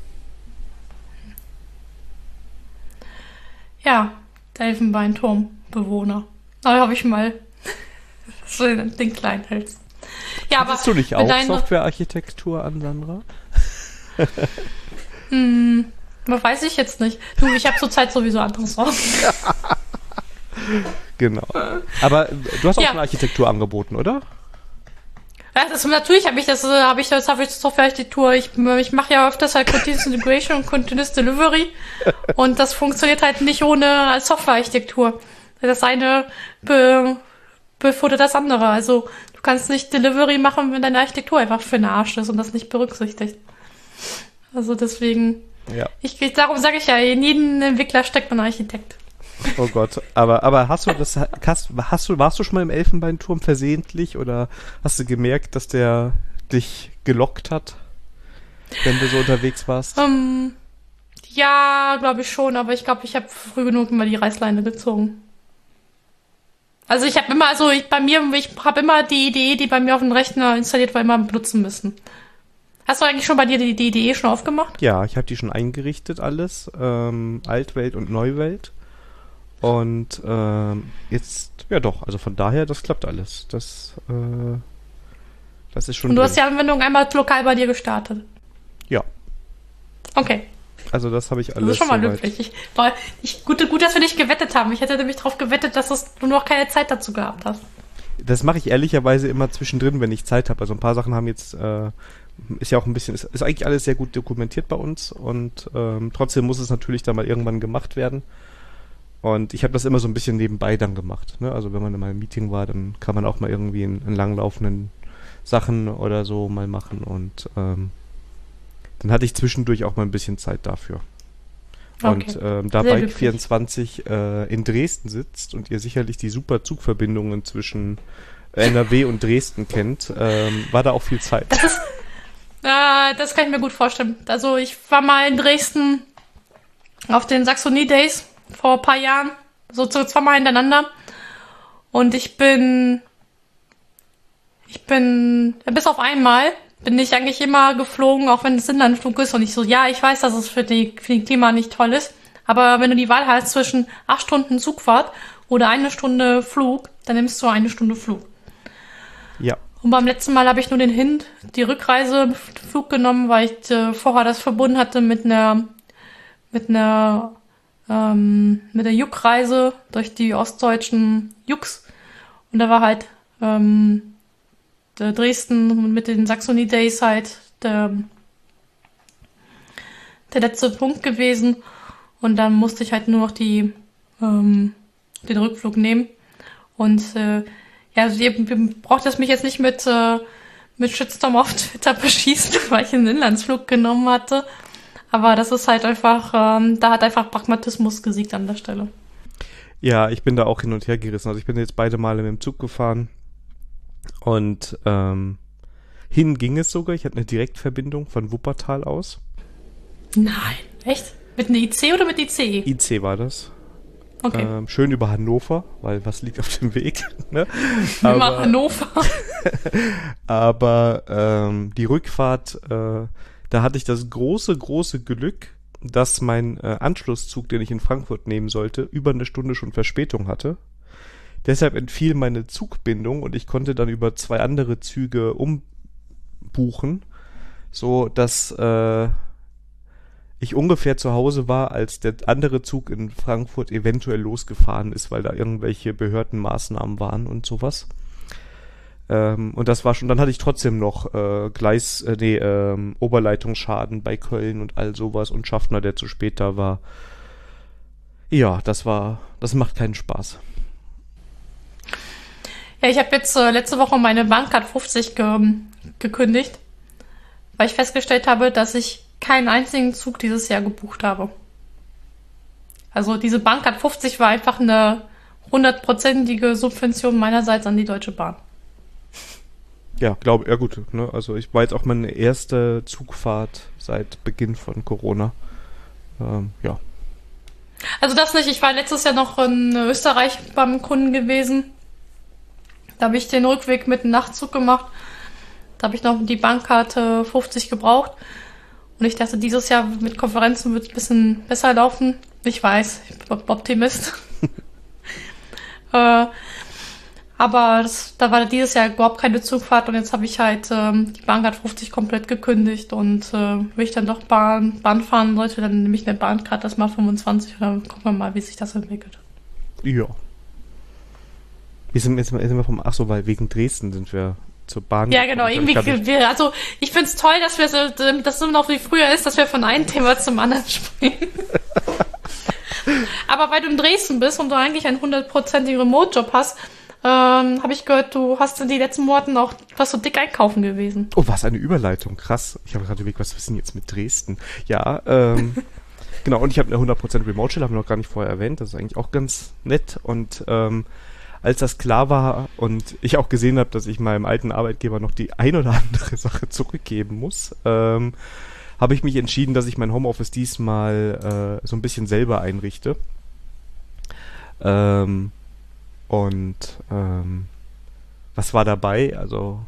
Ja, der Elfenbeinturmbewohner. Da habe ich mal so den kleinen Hals. Ja, aber hast du nicht auch Softwarearchitektur an, Sandra? Weiß ich jetzt nicht. Du, ich habe zurzeit sowieso andere Sorgen. Genau. Aber du hast auch schon Architektur angeboten, oder? Ja, natürlich habe ich Softwarearchitektur. Ich mache ja öfters halt Continuous Integration und Continuous Delivery. Und das funktioniert halt nicht ohne Softwarearchitektur. Das eine befördert das andere. Also du kannst nicht Delivery machen, wenn deine Architektur einfach für den Arsch ist und das nicht berücksichtigt. Also deswegen, darum sage ich ja, in jedem Entwickler steckt ein Architekt. Oh Gott, aber warst du schon mal im Elfenbeinturm versehentlich oder hast du gemerkt, dass der dich gelockt hat, wenn du so unterwegs warst? Ja, glaube ich schon, aber ich glaube, ich habe früh genug mal die Reißleine gezogen. Also ich habe immer die Idee, die bei mir auf dem Rechner installiert war, immer benutzen müssen. Hast du eigentlich schon bei dir die Idee schon aufgemacht? Ja, ich habe die schon eingerichtet, alles. Altwelt und Neuwelt. Und jetzt, ja doch, also von daher, das klappt alles. Das ist schon. Und du hast die Anwendung einmal lokal bei dir gestartet? Ja. Okay. Also das habe ich alles. Das ist schon mal löblich. Gut, dass wir nicht gewettet haben. Ich hätte nämlich darauf gewettet, dass du noch keine Zeit dazu gehabt hast. Das mache ich ehrlicherweise immer zwischendrin, wenn ich Zeit habe. Also ein paar Sachen haben jetzt, ist ja auch ein bisschen, ist eigentlich alles sehr gut dokumentiert bei uns und trotzdem muss es natürlich dann mal irgendwann gemacht werden. Und ich habe das immer so ein bisschen nebenbei dann gemacht. Ne? Also wenn man in einem Meeting war, dann kann man auch mal irgendwie in langlaufenden Sachen oder so mal machen. Und dann hatte ich zwischendurch auch mal ein bisschen Zeit dafür. Okay. Und da Bike24 in Dresden sitzt und ihr sicherlich die super Zugverbindungen zwischen NRW und Dresden kennt, war da auch viel Zeit. Das kann ich mir gut vorstellen. Also ich war mal in Dresden auf den Saxonie Days vor ein paar Jahren, so zweimal hintereinander. Und ich bin Bis auf einmal, bin ich eigentlich immer geflogen, auch wenn es Inlandsflug ist. Und ich so, ja, ich weiß, dass es für den Klima nicht toll ist. Aber wenn du die Wahl hast zwischen 8 Stunden Zugfahrt oder 1 Stunde Flug, dann nimmst du 1 Stunde Flug. Ja. Und beim letzten Mal habe ich nur die Rückreiseflug genommen, weil ich vorher das verbunden hatte mit der Juck-Reise durch die ostdeutschen Jucks. Und da war halt der Dresden mit den Saxony Days halt der letzte Punkt gewesen. Und dann musste ich halt nur noch den Rückflug nehmen. Und also ihr braucht es mich jetzt nicht mit Shitstorm auf Twitter beschießen, weil ich einen Inlandsflug genommen hatte. Aber das ist halt einfach, da hat einfach Pragmatismus gesiegt an der Stelle. Ja, ich bin da auch hin und her gerissen. Also ich bin jetzt beide Male mit dem Zug gefahren und hin ging es sogar. Ich hatte eine Direktverbindung von Wuppertal aus. Nein, echt? Mit einer IC oder mit ICE? IC war das. Okay. Schön über Hannover, weil was liegt auf dem Weg? Ne? Über Hannover. Aber die Rückfahrt, da hatte ich das große Glück, dass mein Anschlusszug, den ich in Frankfurt nehmen sollte, über 1 Stunde schon Verspätung hatte. Deshalb entfiel meine Zugbindung und ich konnte dann über 2 andere Züge umbuchen, so dass ich ungefähr zu Hause war, als der andere Zug in Frankfurt eventuell losgefahren ist, weil da irgendwelche Behördenmaßnahmen waren und sowas. Und das war schon, dann hatte ich trotzdem noch Oberleitungsschaden bei Köln und all sowas und Schaffner, der zu spät da war. Ja, das macht keinen Spaß. Ja, ich habe jetzt letzte Woche meine Bahncard 50 gekündigt, weil ich festgestellt habe, dass ich keinen einzigen Zug dieses Jahr gebucht habe. Also diese Bahncard 50 war einfach eine 100%ige Subvention meinerseits an die Deutsche Bahn. Ja, gut. Ne? Also ich war jetzt auch meine erste Zugfahrt seit Beginn von Corona. Ja. Also das nicht. Ich war letztes Jahr noch in Österreich beim Kunden gewesen. Da habe ich den Rückweg mit dem Nachtzug gemacht. Da habe ich noch die Bahnkarte 50 gebraucht. Und ich dachte, dieses Jahr mit Konferenzen wird es ein bisschen besser laufen. Ich weiß, ich bin Optimist. Aber da war dieses Jahr überhaupt keine Zugfahrt. Und jetzt habe ich halt die Bahncard 50 komplett gekündigt. Und wenn ich dann doch Bahn fahren sollte, dann nehme ich eine Bahncard erstmal 25. Und dann gucken wir mal, wie sich das entwickelt. Ja. Jetzt sind wir weil wegen Dresden sind wir zur Bahn. Ja, genau. Irgendwie, also ich finde es toll, dass das immer noch wie früher ist, dass wir von einem Thema zum anderen springen. Aber weil du in Dresden bist und du eigentlich einen 100%igen Remote-Job hast, habe ich gehört, du hast in den letzten Monaten auch was so dick einkaufen gewesen. Oh, was eine Überleitung. Krass. Ich habe gerade überlegt, was ist denn jetzt mit Dresden? Ja, genau. Und ich habe eine 100% Remote-Stelle, haben wir noch gar nicht vorher erwähnt. Das ist eigentlich auch ganz nett. Und als das klar war und ich auch gesehen habe, dass ich meinem alten Arbeitgeber noch die ein oder andere Sache zurückgeben muss, habe ich mich entschieden, dass ich mein Homeoffice diesmal so ein bisschen selber einrichte. Was war dabei? Also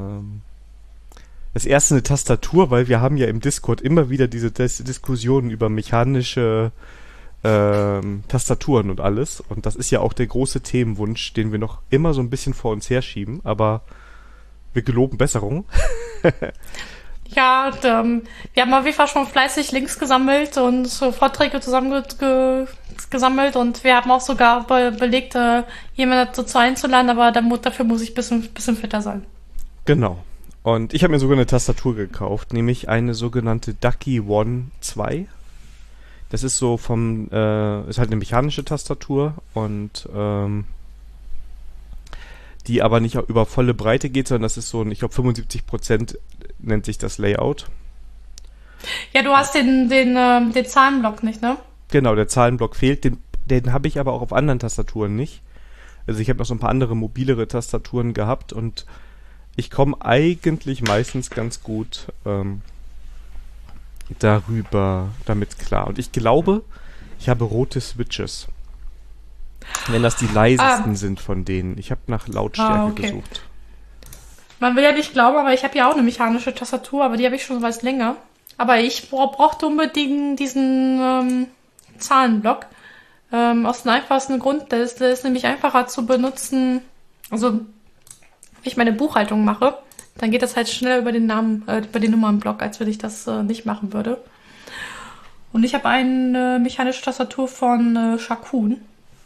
das erste eine Tastatur, weil wir haben ja im Discord immer wieder diese Diskussionen über mechanische Tastaturen und alles. Und das ist ja auch der große Themenwunsch, den wir noch immer so ein bisschen vor uns herschieben, aber wir geloben Besserung. Ja, wir haben auf jeden Fall schon fleißig Links gesammelt und Vorträge gesammelt und wir haben auch sogar belegt, jemanden dazu einzuladen, aber dafür muss ich ein bisschen fitter sein. Genau. Und ich habe mir sogar eine Tastatur gekauft, nämlich eine sogenannte Ducky One 2. Das ist so ist halt eine mechanische Tastatur und die aber nicht über volle Breite geht, sondern das ist so ich glaube 75% nennt sich das Layout. Ja, du hast den Zahlenblock nicht, ne? Genau, der Zahlenblock fehlt. Den habe ich aber auch auf anderen Tastaturen nicht. Also ich habe noch so ein paar andere mobilere Tastaturen gehabt und ich komme eigentlich meistens ganz gut damit klar. Und ich glaube, ich habe rote Switches. Wenn das die leisesten sind von denen. Ich habe nach Lautstärke gesucht. Man will ja nicht glauben, aber ich habe ja auch eine mechanische Tastatur, aber die habe ich schon was länger. Aber ich brauchte unbedingt diesen Zahlenblock. Aus dem einfachsten Grund, der ist nämlich einfacher zu benutzen. Also, wenn ich meine Buchhaltung mache, dann geht das halt schneller über den Nummernblock, als wenn ich das nicht machen würde. Und ich habe eine mechanische Tastatur von Shakun.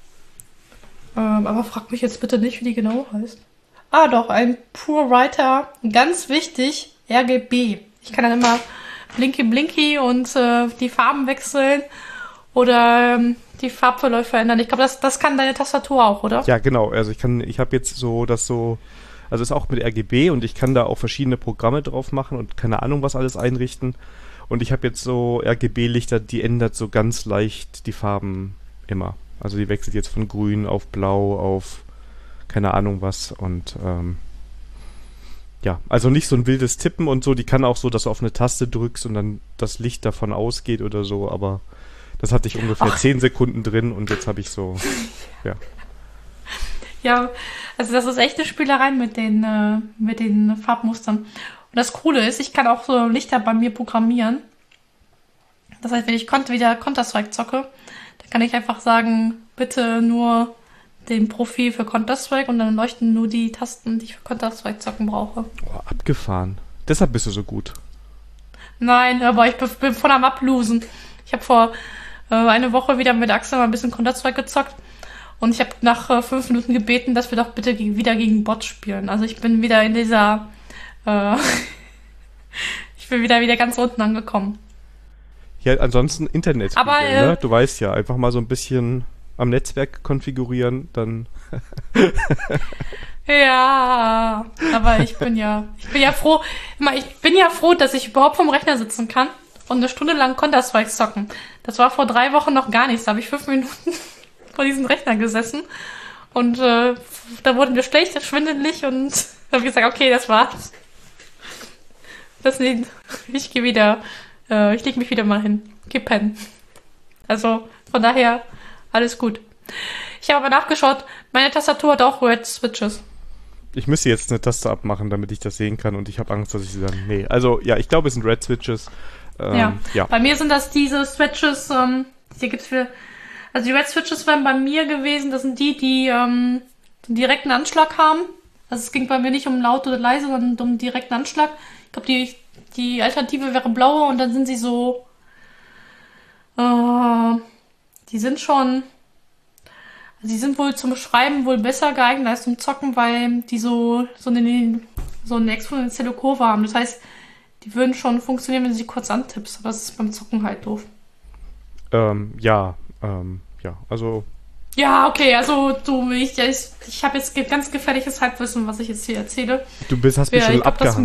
Aber frag mich jetzt bitte nicht, wie die genau heißt. Ah, doch, ein PureWriter. Ganz wichtig, RGB. Ich kann dann immer Blinky und die Farben wechseln oder die Farbverläufe ändern. Ich glaube, das kann deine Tastatur auch, oder? Ja, genau. Also ich habe jetzt also ist auch mit RGB und ich kann da auch verschiedene Programme drauf machen und keine Ahnung, was alles einrichten. Und ich habe jetzt so RGB-Lichter, die ändert so ganz leicht die Farben immer. Also die wechselt jetzt von grün auf blau auf keine Ahnung was und ja, also nicht so ein wildes Tippen und so, die kann auch so, dass du auf eine Taste drückst und dann das Licht davon ausgeht oder so, aber das hatte ich ungefähr 10 Sekunden drin und jetzt habe ich so, ja. Ja, also das ist echt eine Spielerei mit den Farbmustern. Und das Coole ist, ich kann auch so Lichter bei mir programmieren. Das heißt, wenn ich wieder Counter-Strike zocke, dann kann ich einfach sagen, bitte nur den Profil für Counter-Strike und dann leuchten nur die Tasten, die ich für Counter-Strike zocken brauche. Oh, abgefahren. Deshalb bist du so gut. Nein, aber ich bin voll am Ablosen. Ich habe vor eine Woche wieder mit Axel mal ein bisschen Counter-Strike gezockt und ich habe nach 5 Minuten gebeten, dass wir doch bitte wieder gegen Bots spielen. Also ich bin wieder in dieser ich bin wieder ganz unten angekommen. Ja, ansonsten Internet. Aber ne? Du weißt ja, einfach mal so ein bisschen am Netzwerk konfigurieren, dann ja, aber ich bin ja froh, dass ich überhaupt vom Rechner sitzen kann und eine Stunde lang Counter-Strike zocken. Das war vor 3 Wochen noch gar nichts. Da habe ich 5 Minuten vor diesem Rechner gesessen und da wurde mir schlecht, schwindelig und habe gesagt, okay, das war's. Ich gehe wieder, ich leg mich wieder mal hin, geh pennen. Also von daher alles gut. Ich habe aber nachgeschaut, meine Tastatur hat auch Red Switches. Ich müsste jetzt eine Taste abmachen, damit ich das sehen kann und ich habe Angst, dass ich sie dann... Nee, also ja, ich glaube, es sind Red Switches. Ja, bei mir sind das diese Switches, hier gibt's also die Red Switches wären bei mir gewesen, das sind die den direkten Anschlag haben. Also es ging bei mir nicht um laut oder leise, sondern um direkten Anschlag. Ich glaube, die Alternative wäre blauer und dann sind sie so... die sind wohl zum Schreiben wohl besser geeignet als zum Zocken, weil die so eine exponentielle Kurve haben. Das heißt, die würden schon funktionieren, wenn du sie kurz antippst. Aber das ist beim Zocken halt doof. Ja, also... Ja, okay, also ich habe jetzt ganz gefährliches Halbwissen, was ich jetzt hier erzähle. Hast mich schon abgehangen.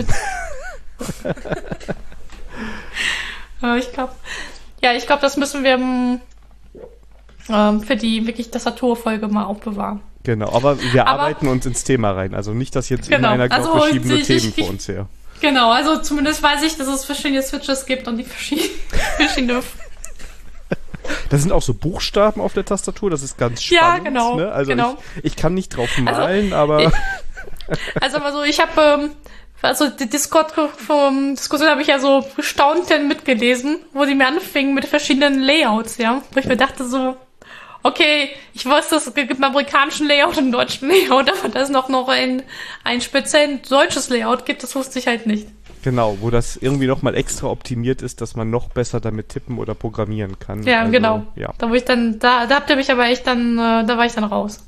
Ich glaube, das müssen wir für die wirklich Tastaturfolge mal aufbewahren. Genau, aber wir arbeiten uns ins Thema rein. Also nicht, dass jetzt in einer Glocke schieben nur Themen vor uns her. Genau, also zumindest weiß ich, dass es verschiedene Switches gibt und die verschiedene... Da sind auch so Buchstaben auf der Tastatur, das ist ganz spannend. Ja, genau. Ne? Also genau. Ich kann nicht drauf malen, aber... Ich habe... die Diskussion habe ich ja so gestaunt mitgelesen, wo die mir anfingen mit verschiedenen Layouts, ja. Wo ich mir dachte so, okay, ich wusste, es gibt einen amerikanischen Layout und einen deutschen Layout, aber dass es noch ein speziell deutsches Layout gibt, das wusste ich halt nicht. Genau, wo das irgendwie nochmal extra optimiert ist, dass man noch besser damit tippen oder programmieren kann. Ja, also, genau. Ja. Da habt ihr mich aber echt dann, da war ich dann raus.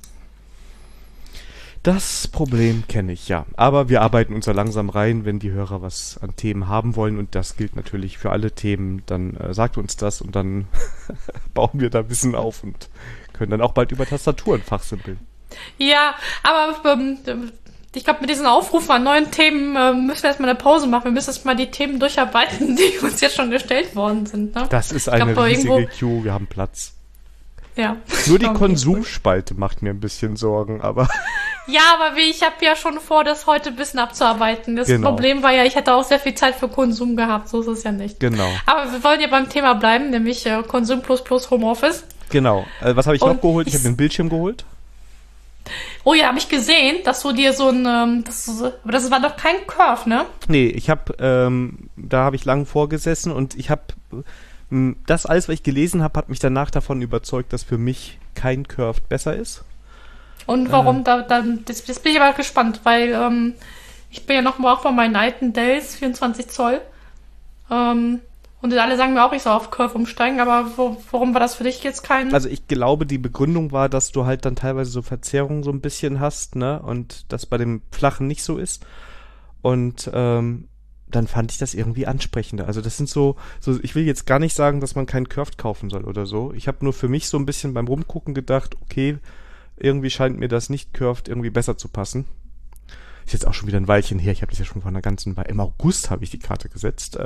Das Problem kenne ich, ja. Aber wir arbeiten uns da langsam rein, wenn die Hörer was an Themen haben wollen. Und das gilt natürlich für alle Themen. Dann sagt uns das und dann bauen wir da Wissen auf und können dann auch bald über Tastaturen fachsimpeln. Ja, aber ich glaube, mit diesen Aufrufen an neuen Themen müssen wir erstmal eine Pause machen. Wir müssen erstmal die Themen durcharbeiten, die uns jetzt schon gestellt worden sind. Ne? Das ist eine riesige Queue, wir haben Platz. Ja. Nur die Konsumspalte macht mir ein bisschen Sorgen, aber... Ja, aber ich habe ja schon vor, das heute ein bisschen abzuarbeiten. Das Problem war ja, ich hätte auch sehr viel Zeit für Konsum gehabt. So ist es ja nicht. Genau. Aber wir wollen ja beim Thema bleiben, nämlich Konsum plus Homeoffice. Genau. Was habe ich noch geholt? Ich habe den Bildschirm geholt. Oh ja, habe ich gesehen, dass du dir so ein, aber das war doch kein Curve, ne? Nee, da habe ich lang vorgesessen und ich habe, das alles, was ich gelesen habe, hat mich danach davon überzeugt, dass für mich kein Curved besser ist. Und warum? Das bin ich aber gespannt, weil ich bin ja noch mal auch bei meinen alten Dells, 24 Zoll. Und alle sagen mir auch, ich soll auf Curve umsteigen, aber warum war das für dich jetzt kein... Also ich glaube, die Begründung war, dass du halt dann teilweise so Verzerrungen so ein bisschen hast, ne? Und das bei dem Flachen nicht so ist. Und dann fand ich das irgendwie ansprechender. Also das sind so, ich will jetzt gar nicht sagen, dass man keinen Curved kaufen soll oder so. Ich habe nur für mich so ein bisschen beim Rumgucken gedacht, okay, irgendwie scheint mir das nicht Curved irgendwie besser zu passen. Ist jetzt auch schon wieder ein Weilchen her. Ich habe das ja schon vor einer ganzen Weile. Im August habe ich die Karte gesetzt.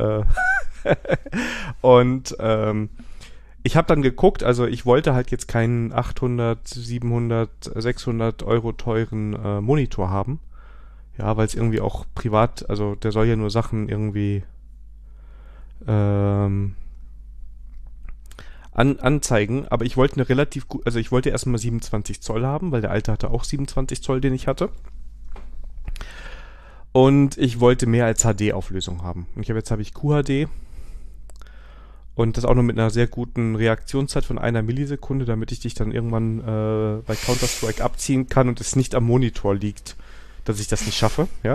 Und ich habe dann geguckt, also ich wollte halt jetzt keinen 800, 700, 600 Euro teuren Monitor haben. Ja, weil es irgendwie auch privat, also der soll ja nur Sachen irgendwie anzeigen, aber ich wollte eine relativ gut, also ich wollte erstmal 27 Zoll haben, weil der alte hatte auch 27 Zoll, den ich hatte. Und ich wollte mehr als HD-Auflösung haben. Und jetzt habe ich QHD und das auch noch mit einer sehr guten Reaktionszeit von 1 Millisekunde, damit ich dich dann irgendwann bei Counter-Strike abziehen kann und es nicht am Monitor liegt, dass ich das nicht schaffe, ja.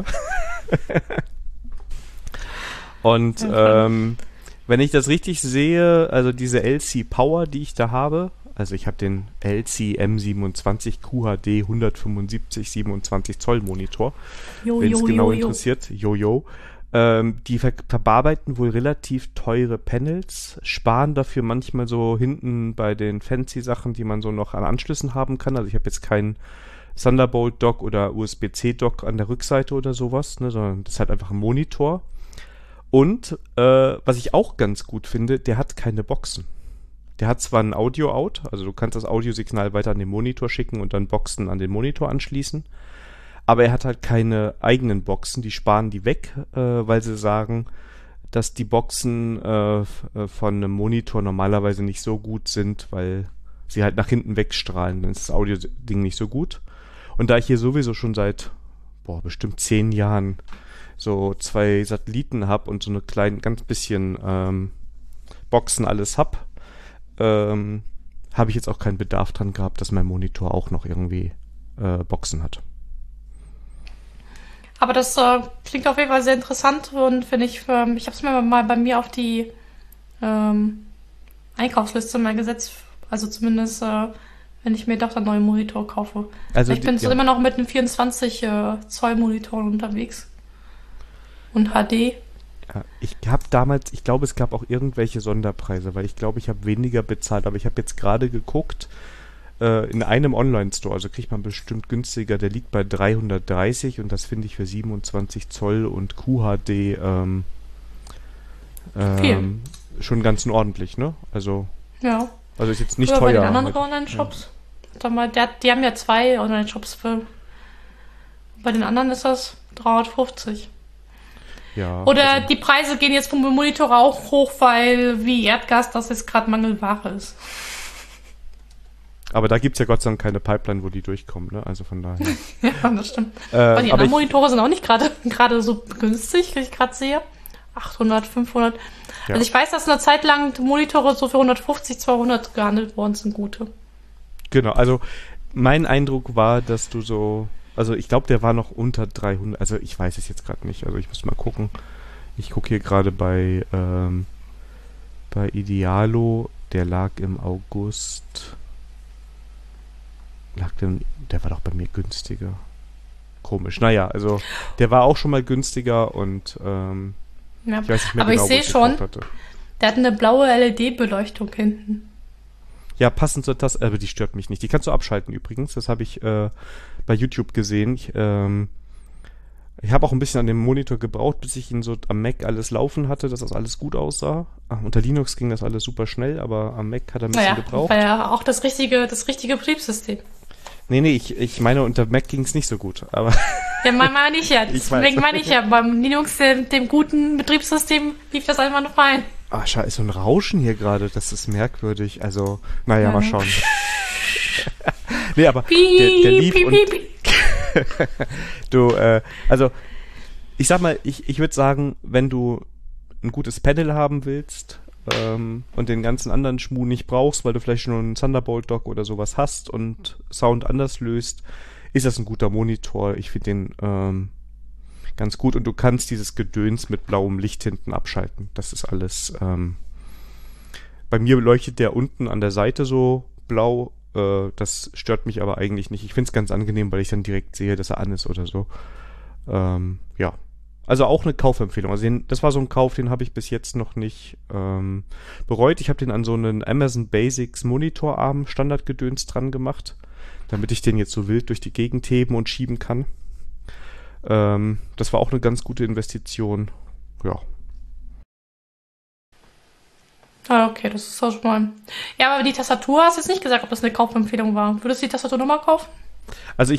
Und wenn ich das richtig sehe, also diese LC Power, die ich da habe, also ich habe den LC M27 QHD 175 27 Zoll Monitor, wenn es genau interessiert, die verarbeiten wohl relativ teure Panels, sparen dafür manchmal so hinten bei den fancy Sachen, die man so noch an Anschlüssen haben kann. Also ich habe jetzt keinen Thunderbolt-Dock oder USB-C-Dock an der Rückseite oder sowas, ne, sondern das ist halt einfach ein Monitor. Und was ich auch ganz gut finde, der hat keine Boxen. Der hat zwar ein Audio-Out, also du kannst das Audiosignal weiter an den Monitor schicken und dann Boxen an den Monitor anschließen, aber er hat halt keine eigenen Boxen, die sparen die weg, weil sie sagen, dass die Boxen von einem Monitor normalerweise nicht so gut sind, weil sie halt nach hinten wegstrahlen, dann ist das Audio-Ding nicht so gut. Und da ich hier sowieso schon seit bestimmt 10 Jahren so 2 Satelliten habe und so eine kleine, ganz bisschen Boxen alles habe ich jetzt auch keinen Bedarf dran gehabt, dass mein Monitor auch noch irgendwie Boxen hat. Aber das klingt auf jeden Fall sehr interessant und finde ich habe es mir mal bei mir auf die Einkaufsliste mal gesetzt, also zumindest wenn ich mir doch einen neuen Monitor kaufe. Also ich bin immer noch mit einem 24 Zoll Monitor unterwegs und HD. Ja, ich habe damals, ich glaube, es gab auch irgendwelche Sonderpreise, weil ich glaube, ich habe weniger bezahlt, aber ich habe jetzt gerade geguckt, in einem Online-Store, also kriegt man bestimmt günstiger, der liegt bei 330 und das finde ich für 27 Zoll und QHD schon ganz ordentlich, ne? Also, ja. Also ist jetzt nicht oder teuer. Bei den anderen Online-Shops. Ja. Die haben ja 2 Online-Shops für. Bei den anderen ist das 350. Ja, oder also, die Preise gehen jetzt vom Monitor auch hoch, weil wie Erdgas das jetzt gerade Mangelware ist. Aber da gibt es ja Gott sei Dank keine Pipeline, wo die durchkommen, ne? Also von daher. Ja, das stimmt. Aber die anderen Monitore sind auch nicht gerade so günstig, wie ich gerade sehe. 800, 500. Ja. Also ich weiß, dass eine Zeit lang Monitore so für 150, 200 gehandelt worden sind, gute. Genau, also mein Eindruck war, dass du so, also ich glaube, der war noch unter 300, also ich weiß es jetzt gerade nicht, also ich muss mal gucken. Ich gucke hier gerade bei Idealo, der lag im August, der war doch bei mir günstiger. Komisch, naja, also der war auch schon mal günstiger und ja. Ich weiß nicht mehr aber genau, ich sehe schon, der hat eine blaue LED-Beleuchtung hinten. Ja, passend zur Taste, aber die stört mich nicht. Die kannst du abschalten übrigens. Das habe ich bei YouTube gesehen. Ich habe auch ein bisschen an dem Monitor gebraucht, bis ich ihn so am Mac alles laufen hatte, dass das alles gut aussah. Unter Linux ging das alles super schnell, aber am Mac hat er ein bisschen gebraucht. War ja auch das richtige Betriebssystem. Nee, ich meine, unter Mac ging es nicht so gut, aber... Ja, meine ich ja. Deswegen meine ich ja, beim Linux, dem guten Betriebssystem, lief das einfach noch rein. Ach, scheiße, so ein Rauschen hier gerade, das ist merkwürdig. Also, naja, mal schauen. Nee, aber der lief und du, also ich sag mal, ich würde sagen, wenn du ein gutes Panel haben willst und den ganzen anderen Schmuh nicht brauchst, weil du vielleicht schon einen Thunderbolt-Dock oder sowas hast und Sound anders löst, ist das ein guter Monitor. Ich finde den ganz gut und du kannst dieses Gedöns mit blauem Licht hinten abschalten. Das ist alles. Bei mir leuchtet der unten an der Seite so blau. Das stört mich aber eigentlich nicht. Ich finde es ganz angenehm, weil ich dann direkt sehe, dass er an ist oder so. Ja. Also auch eine Kaufempfehlung. Also das war so ein Kauf, den habe ich bis jetzt noch nicht bereut. Ich habe den an so einen Amazon Basics Monitorarm Standardgedöns dran gemacht, damit ich den jetzt so wild durch die Gegend heben und schieben kann. Das war auch eine ganz gute Investition. Ja. Ah, okay, das ist auch schon mal. Ja, aber die Tastatur hast du jetzt nicht gesagt, ob das eine Kaufempfehlung war. Würdest du die Tastatur nochmal kaufen? Also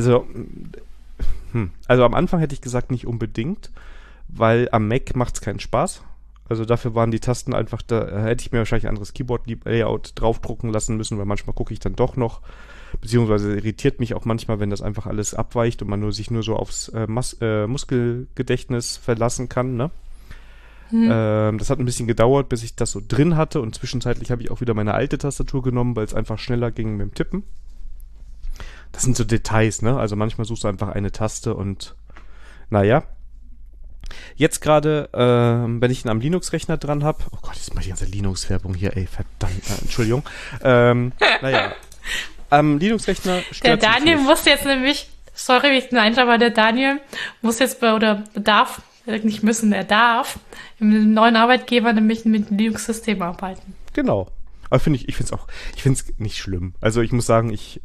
also am Anfang hätte ich gesagt, nicht unbedingt, weil am Mac macht es keinen Spaß. Also dafür waren die Tasten einfach, da hätte ich mir wahrscheinlich ein anderes Keyboard-Layout draufdrucken lassen müssen, weil manchmal gucke ich dann doch noch, beziehungsweise irritiert mich auch manchmal, wenn das einfach alles abweicht und man sich nur so aufs Muskelgedächtnis verlassen kann, ne? Das hat ein bisschen gedauert, bis ich das so drin hatte und zwischenzeitlich habe ich auch wieder meine alte Tastatur genommen, weil es einfach schneller ging mit dem Tippen. Das sind so Details, ne? Also manchmal suchst du einfach eine Taste und naja. Jetzt gerade, wenn ich ihn am Linux-Rechner dran habe, oh Gott, jetzt mache ich die ganze Linux-Werbung hier, ey, verdammt, Entschuldigung. Naja, am Linux-Rechner Der Daniel muss jetzt nämlich, sorry, ich bin einfach, aber der Daniel muss jetzt darf im neuen Arbeitgeber nämlich mit dem Linux-System arbeiten. Genau. Aber ich finde es nicht schlimm. Also ich muss sagen, ich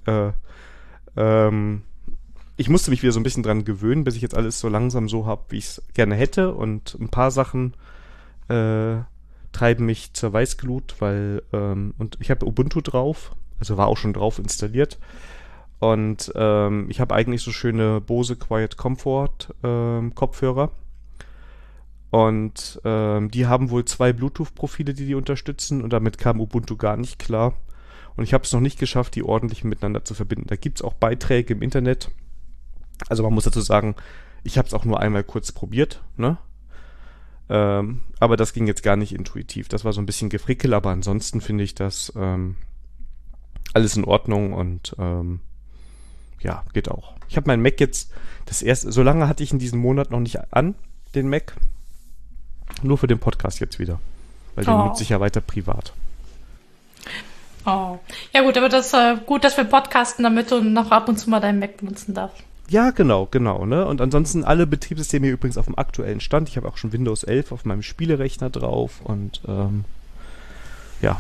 musste mich wieder so ein bisschen dran gewöhnen, bis ich jetzt alles so langsam so habe, wie ich es gerne hätte. Und ein paar Sachen treiben mich zur Weißglut, weil und ich habe Ubuntu drauf, also war auch schon drauf installiert. Und ich habe eigentlich so schöne Bose Quiet Comfort Kopfhörer. Und die haben wohl 2 Bluetooth-Profile, die unterstützen. Und damit kam Ubuntu gar nicht klar. Und ich habe es noch nicht geschafft, die ordentlich miteinander zu verbinden. Da gibt es auch Beiträge im Internet. Also man muss dazu sagen, ich habe es auch nur einmal kurz probiert, ne? Aber das ging jetzt gar nicht intuitiv. Das war so ein bisschen Gefrickel, aber ansonsten finde ich das alles in Ordnung und ja, geht auch. Ich habe meinen Mac jetzt so lange hatte ich in diesem Monat noch nicht an, den Mac. Nur für den Podcast jetzt wieder. Weil den nutze ich ja weiter privat. Oh. Ja gut, aber das ist gut, dass wir podcasten, damit du noch ab und zu mal deinen Mac benutzen darfst. Ja, genau, ne? Und ansonsten alle Betriebssysteme hier übrigens auf dem aktuellen Stand. Ich habe auch schon Windows 11 auf meinem Spielerechner drauf und ja.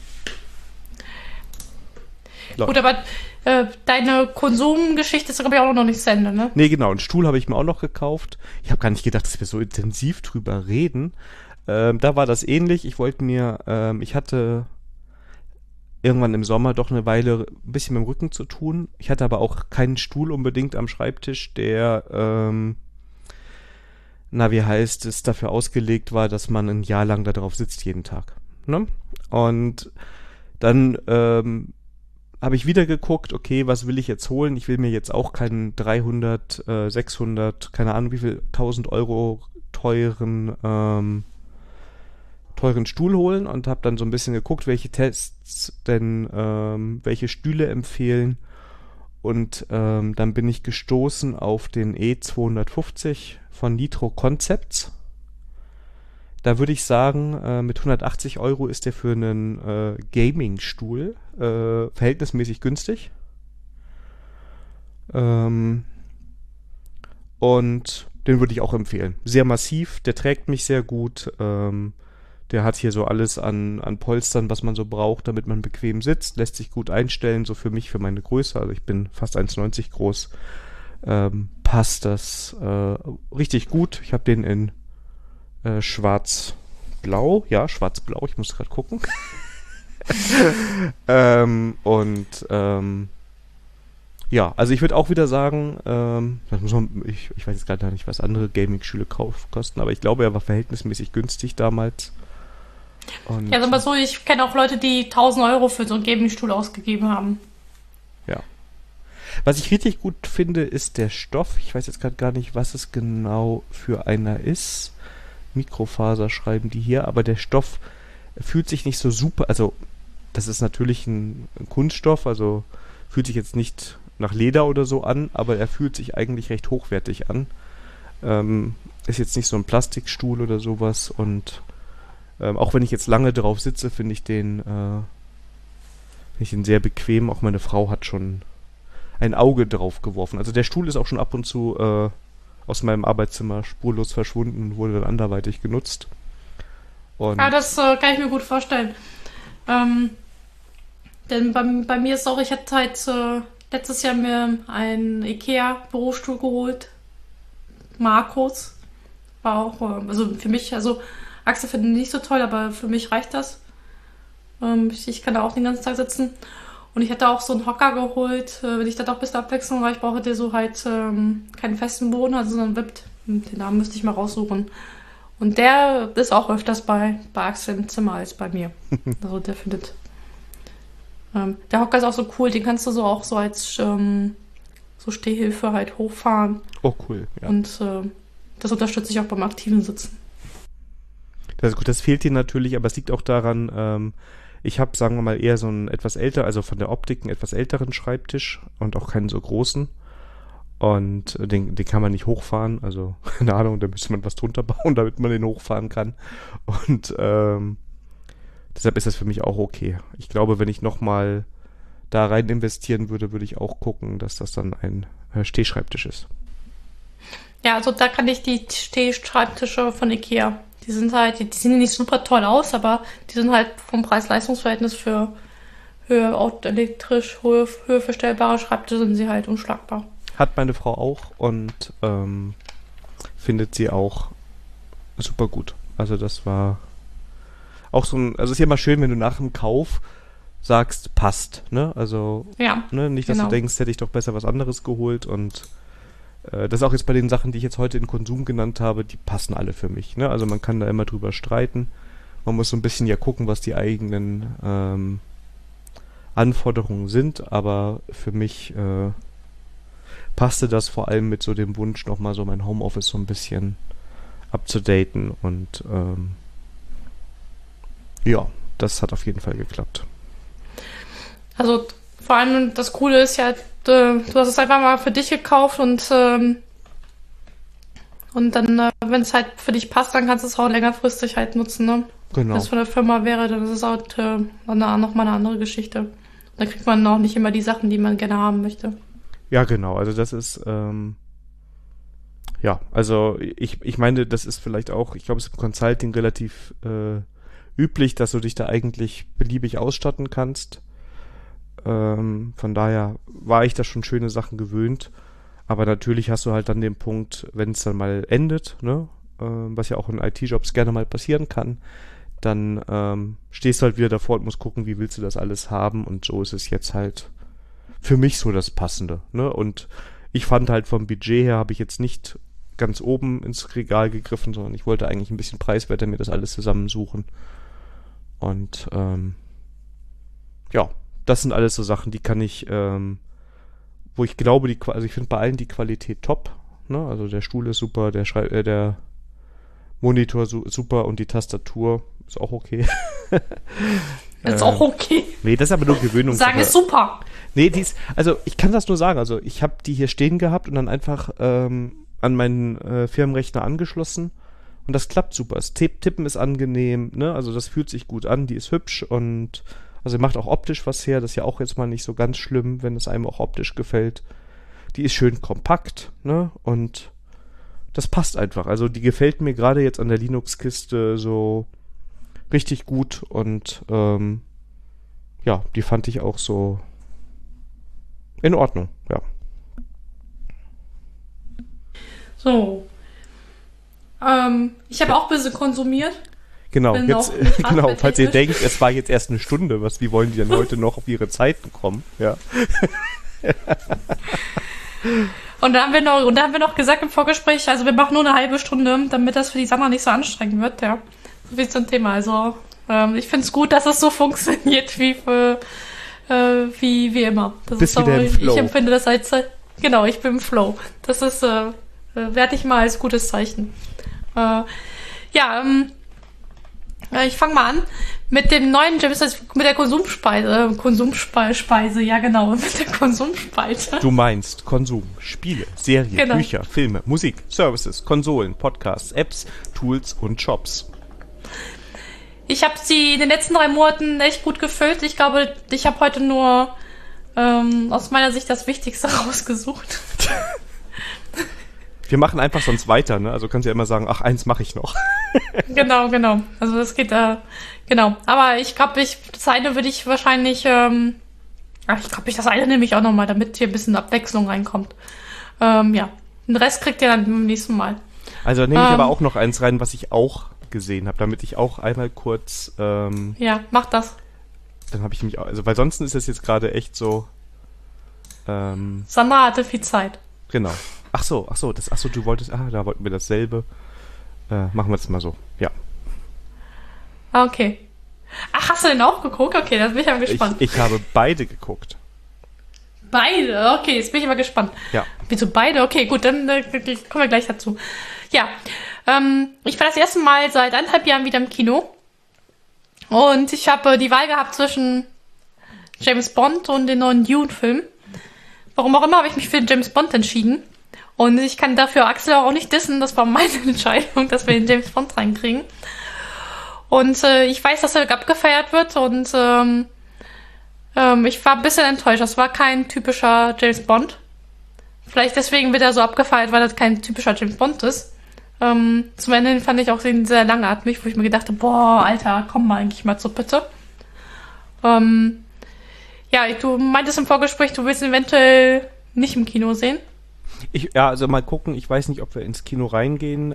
Gut, aber deine Konsumgeschichte ist, glaube ich, auch noch nicht zu Ende, ne? Nee, genau. Einen Stuhl habe ich mir auch noch gekauft. Ich habe gar nicht gedacht, dass wir so intensiv drüber reden. Da war das ähnlich. Ich hatte irgendwann im Sommer doch eine Weile ein bisschen mit dem Rücken zu tun. Ich hatte aber auch keinen Stuhl unbedingt am Schreibtisch, der, wie heißt es, dafür ausgelegt war, dass man ein Jahr lang da drauf sitzt jeden Tag. Ne? Und dann habe ich wieder geguckt, okay, was will ich jetzt holen? Ich will mir jetzt auch keinen 300, 600, keine Ahnung wie viel, 1000 Euro teuren Stuhl holen und habe dann so ein bisschen geguckt, welche Tests denn welche Stühle empfehlen und dann bin ich gestoßen auf den E250 von Nitro Concepts. Da würde ich sagen, mit 180 Euro ist der für einen Gaming-Stuhl verhältnismäßig günstig. Und den würde ich auch empfehlen. Sehr massiv, der trägt mich sehr gut. Der hat hier so alles an Polstern, was man so braucht, damit man bequem sitzt. Lässt sich gut einstellen, so für mich, für meine Größe. Also ich bin fast 1,90 groß. Passt das richtig gut. Ich habe den in schwarz-blau. Ja, schwarz-blau. Ich muss gerade gucken. Ja, also ich würde auch wieder sagen, ich weiß jetzt gerade nicht, was andere Gaming-Stühle kosten, aber ich glaube, er war verhältnismäßig günstig damals. Und ja, aber so, ich kenne auch Leute, die 1000 Euro für so einen Gaming-Stuhl ausgegeben haben. Ja. Was ich richtig gut finde, ist der Stoff. Ich weiß jetzt gerade gar nicht, was es genau für einer ist. Mikrofaser schreiben die hier, aber der Stoff fühlt sich nicht so super, also das ist natürlich ein Kunststoff, also fühlt sich jetzt nicht nach Leder oder so an, aber er fühlt sich eigentlich recht hochwertig an. Ist jetzt nicht so ein Plastikstuhl oder sowas und auch wenn ich jetzt lange drauf sitze, finde ich den sehr bequem. Auch meine Frau hat schon ein Auge drauf geworfen. Also der Stuhl ist auch schon ab und zu aus meinem Arbeitszimmer spurlos verschwunden und wurde dann anderweitig genutzt. Und Ja, das kann ich mir gut vorstellen. Denn bei mir ist auch, ich hatte halt letztes Jahr mir einen IKEA-Bürostuhl geholt. Markus. War auch, also für mich, also Axel finde ich nicht so toll, aber für mich reicht das. Ich kann da auch den ganzen Tag sitzen. Und ich hatte auch so einen Hocker geholt, wenn ich da doch ein bisschen Abwechslung, weil ich brauche der so halt keinen festen Boden, also so einen Wippt. Den Namen müsste ich mal raussuchen. Und der ist auch öfters bei Axel im Zimmer als bei mir. Also der findet. Der Hocker ist auch so cool, den kannst du so auch so als so Stehhilfe halt hochfahren. oh cool, ja. Und das unterstütze ich auch beim aktiven Sitzen. Das ist gut, das fehlt dir natürlich, aber es liegt auch daran, ich habe, sagen wir mal, eher so einen etwas älter, also von der Optik einen etwas älteren Schreibtisch und auch keinen so großen. Und den kann man nicht hochfahren, also keine Ahnung, da müsste man was drunter bauen, damit man den hochfahren kann. Und deshalb ist das für mich auch okay. Ich glaube, wenn ich nochmal da rein investieren würde, würde ich auch gucken, dass das dann ein Stehschreibtisch ist. Ja, also da kann ich die Stehschreibtische von Ikea. Die sind halt, die sehen nicht super toll aus, aber die sind halt vom Preis-Leistungs-Verhältnis für elektrisch, höhenverstellbare Schreibtische sind sie halt unschlagbar. Hat meine Frau auch und findet sie auch super gut. Also das war auch so ein, also es ist ja immer schön, wenn du nach dem Kauf sagst, passt, ne? Also Ja, ne, nicht, dass genau. du denkst, hätte ich doch besser was anderes geholt und das ist auch jetzt bei den Sachen, die ich jetzt heute in Konsum genannt habe, die passen alle für mich, ne? Also man kann da immer drüber streiten. Man muss so ein bisschen ja gucken, was die eigenen Anforderungen sind, aber für mich passte das vor allem mit so dem Wunsch, nochmal so mein Homeoffice so ein bisschen abzudaten und ja, das hat auf jeden Fall geklappt. Also vor allem das Coole ist ja, du hast es einfach mal für dich gekauft und dann, wenn es halt für dich passt, dann kannst du es auch längerfristig halt nutzen, ne? Genau. Wenn es von der Firma wäre, dann ist es auch nochmal eine andere Geschichte. Dann kriegt man auch nicht immer die Sachen, die man gerne haben möchte. Ja, genau. Also das ist, ja, also ich meine, das ist vielleicht auch, ich glaube, es ist im Consulting relativ üblich, dass du dich da eigentlich beliebig ausstatten kannst. Von daher war ich da schon schöne Sachen gewöhnt. Aber natürlich hast du halt dann den Punkt, wenn es dann mal endet, ne, was ja auch in IT-Jobs gerne mal passieren kann, dann stehst du halt wieder davor und musst gucken, wie willst du das alles haben. Und so ist es jetzt halt für mich so das Passende, ne? Und ich fand halt vom Budget her habe ich jetzt nicht ganz oben ins Regal gegriffen, sondern ich wollte eigentlich ein bisschen preiswerter mir das alles zusammensuchen. Und ja, das sind alles so Sachen, die kann ich, wo ich glaube, also ich finde bei allen die Qualität top, ne? Also der Stuhl ist super, der Monitor super und die Tastatur ist auch okay. Ist auch okay. Nee, das ist aber nur Gewöhnung. Sagen ist super. Nee, also ich kann das nur sagen. Also ich habe die hier stehen gehabt und dann einfach an meinen Firmenrechner angeschlossen und das klappt super. Das Tippen ist angenehm, ne? Also das fühlt sich gut an, die ist hübsch und also macht auch optisch was her. Das ist ja auch jetzt mal nicht so ganz schlimm, wenn es einem auch optisch gefällt. Die ist schön kompakt, ne? Und das passt einfach. Also die gefällt mir gerade jetzt an der Linux-Kiste so richtig gut und ja, die fand ich auch so in Ordnung, ja. So. Ich habe auch ein bisschen konsumiert. Genau, Bin jetzt, auch nicht genau, falls ihr hardware-technisch. denkt, es war jetzt erst eine Stunde, wie wollen die denn heute noch auf ihre Zeiten kommen? Ja. Und da haben wir noch gesagt im Vorgespräch, also wir machen nur eine halbe Stunde, damit das für die Sandra nicht so anstrengend wird, ja. So viel zum Thema. Also ich finde es gut, dass es so funktioniert wie für wie immer. Das Bist ist wieder im Flow. Ich empfinde das als, genau, ich bin im Flow. Das ist, werte ich mal als gutes Zeichen. Ich fange mal an mit dem neuen James, mit der Konsumspeise, ja genau, mit der Konsumspalte. Du meinst Konsum, Spiele, Serien, Genau. Bücher, Filme, Musik, Services, Konsolen, Podcasts, Apps, Tools und Shops. Ich habe sie in den letzten 3 Monaten echt gut gefüllt. Ich glaube, ich habe heute nur aus meiner Sicht das Wichtigste rausgesucht. Wir machen einfach sonst weiter, ne? Also kannst du ja immer sagen, ach, eins mache ich noch. Genau. Also das geht, genau. Aber ich glaube, das eine würde ich wahrscheinlich, das eine nehme ich auch nochmal, damit hier ein bisschen Abwechslung reinkommt. Den Rest kriegt ihr dann beim nächsten Mal. Also nehme ich aber auch noch eins rein, was ich auch gesehen habe, damit ich auch einmal kurz... Ja, mach das. Dann habe ich mich auch... Also, weil sonst ist es jetzt gerade echt so... Sandra hatte viel Zeit. Genau. Ach so, du wolltest... da wollten wir dasselbe. Machen wir das mal so. Ja. Okay. Ach, hast du den auch geguckt? Okay, da bin ich aber gespannt. Ich habe beide geguckt. Beide? Okay, jetzt bin ich aber gespannt. Ja. Wieso beide? Okay, gut, dann kommen wir gleich dazu. Ja, ich war das erste Mal seit 1,5 Jahren wieder im Kino. Und ich habe die Wahl gehabt zwischen James Bond und den neuen Dune-Film. Warum auch immer habe ich mich für den James Bond entschieden. Und ich kann dafür Axel auch nicht dissen. Das war meine Entscheidung, dass wir den James Bond reinkriegen. Und ich weiß, dass er abgefeiert wird. Und ich war ein bisschen enttäuscht. Das war kein typischer James Bond. Vielleicht deswegen wird er so abgefeiert, weil das kein typischer James Bond ist. Zum Ende fand ich auch den sehr langatmig, wo ich mir gedacht habe, boah, Alter, komm mal eigentlich mal zur Bitte. Du meintest im Vorgespräch, du willst ihn eventuell nicht im Kino sehen. Also mal gucken, ich weiß nicht, ob wir ins Kino reingehen.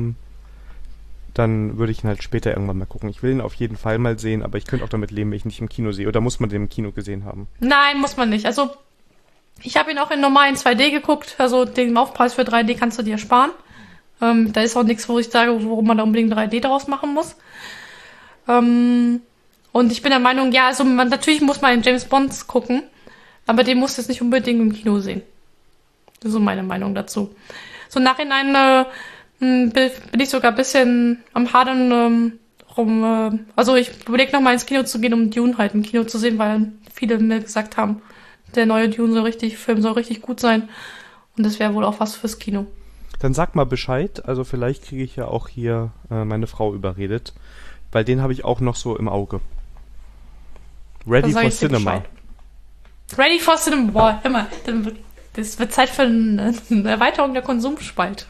Dann würde ich ihn halt später irgendwann mal gucken. Ich will ihn auf jeden Fall mal sehen, aber ich könnte auch damit leben, wenn ich ihn nicht im Kino sehe. Oder muss man den im Kino gesehen haben? Nein, muss man nicht. Also, ich habe ihn auch in normalen 2D geguckt. Also, den Aufpreis für 3D kannst du dir sparen. Da ist auch nichts, wo ich sage, worum man da unbedingt 3D draus machen muss. Und ich bin der Meinung, ja, also natürlich muss man den James Bond gucken, aber den muss jetzt nicht unbedingt im Kino sehen. Das ist so meine Meinung dazu. So im Nachhinein bin ich sogar ein bisschen am Hadern also ich überlege nochmal ins Kino zu gehen, um Dune halt im Kino zu sehen, weil viele mir gesagt haben, der neue Dune-Film soll richtig gut sein. Und das wäre wohl auch was fürs Kino. Dann sag mal Bescheid, also vielleicht kriege ich ja auch hier meine Frau überredet, weil den habe ich auch noch so im Auge. Ready for Cinema. Ready for Cinema, boah, immer. Das wird Zeit für eine Erweiterung der Konsumspalte.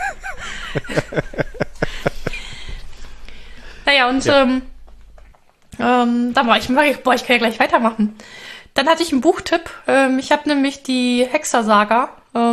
Naja, und dann war ich kann ja gleich weitermachen. Dann hatte ich einen Buchtipp. Ich habe nämlich die Hexer-Saga,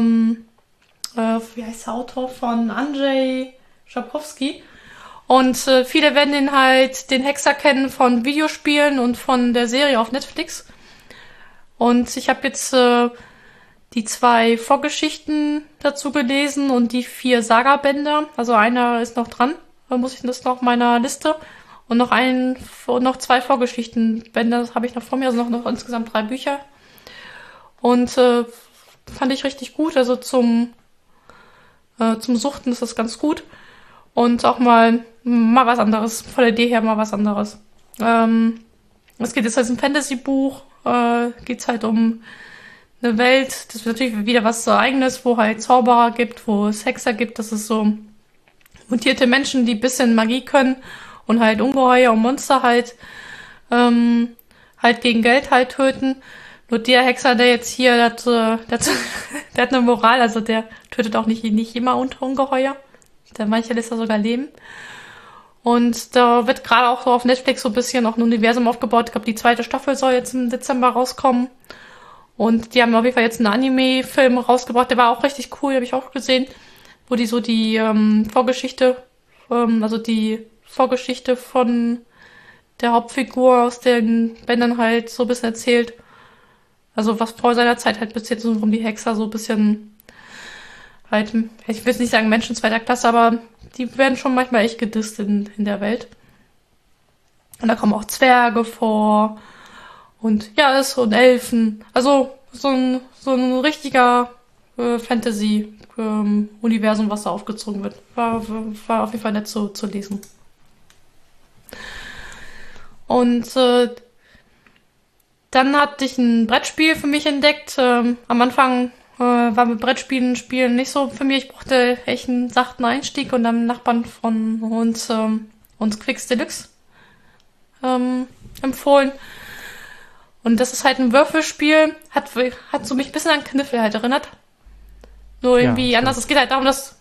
wie heißt der Autor? Von Andrzej Sapkowski. Und viele werden den Hexer kennen von Videospielen und von der Serie auf Netflix. Und ich habe jetzt die 2 Vorgeschichten dazu gelesen und die 4 Saga-Bände. Also einer ist noch dran. Da muss ich das noch auf meiner Liste. Und noch 2 Vorgeschichtenbände, das habe ich noch vor mir. Also noch insgesamt 3 Bücher. Und fand ich richtig gut. Also zum Suchten ist das ganz gut. Und auch mal was anderes. Von der Idee her mal was anderes. Es geht jetzt als ein Fantasy-Buch. Geht's halt um eine Welt. Das ist natürlich wieder was so Eigenes, wo halt Zauberer gibt, wo es Hexer gibt. Das ist so mutierte Menschen, die ein bisschen Magie können. Und halt Ungeheuer und Monster halt gegen Geld halt töten. Nur der Hexer, der jetzt hier, der hat eine Moral, also der tötet auch nicht immer Ungeheuer. Manche lässt er sogar leben. Und da wird gerade auch so auf Netflix so ein bisschen auch ein Universum aufgebaut. Ich glaube, die 2. Staffel soll jetzt im Dezember rauskommen. Und die haben auf jeden Fall jetzt einen Anime-Film rausgebracht. Der war auch richtig cool, habe ich auch gesehen. Wo die so die Vorgeschichte von der Hauptfigur aus den Bändern halt so ein bisschen erzählt. Also was vor seiner Zeit halt bis jetzt so um die Hexer so ein bisschen halt, ich will nicht sagen Menschen 2. Klasse, aber die werden schon manchmal echt gedisst in der Welt. Und da kommen auch Zwerge vor Und ja, ist so ein Elfen. Also so ein richtiger Fantasy-Universum, was da aufgezogen wird. War auf jeden Fall nett zu lesen. Und dann hatte ich ein Brettspiel für mich entdeckt. Am Anfang war mit Brettspielen Spielen nicht so für mich. Ich brauchte echt einen sachten Einstieg und dann Nachbarn von uns Quicks Deluxe empfohlen. Und das ist halt ein Würfelspiel, hat so mich ein bisschen an Kniffel halt erinnert. Nur irgendwie Ja, anders. Es geht halt darum, dass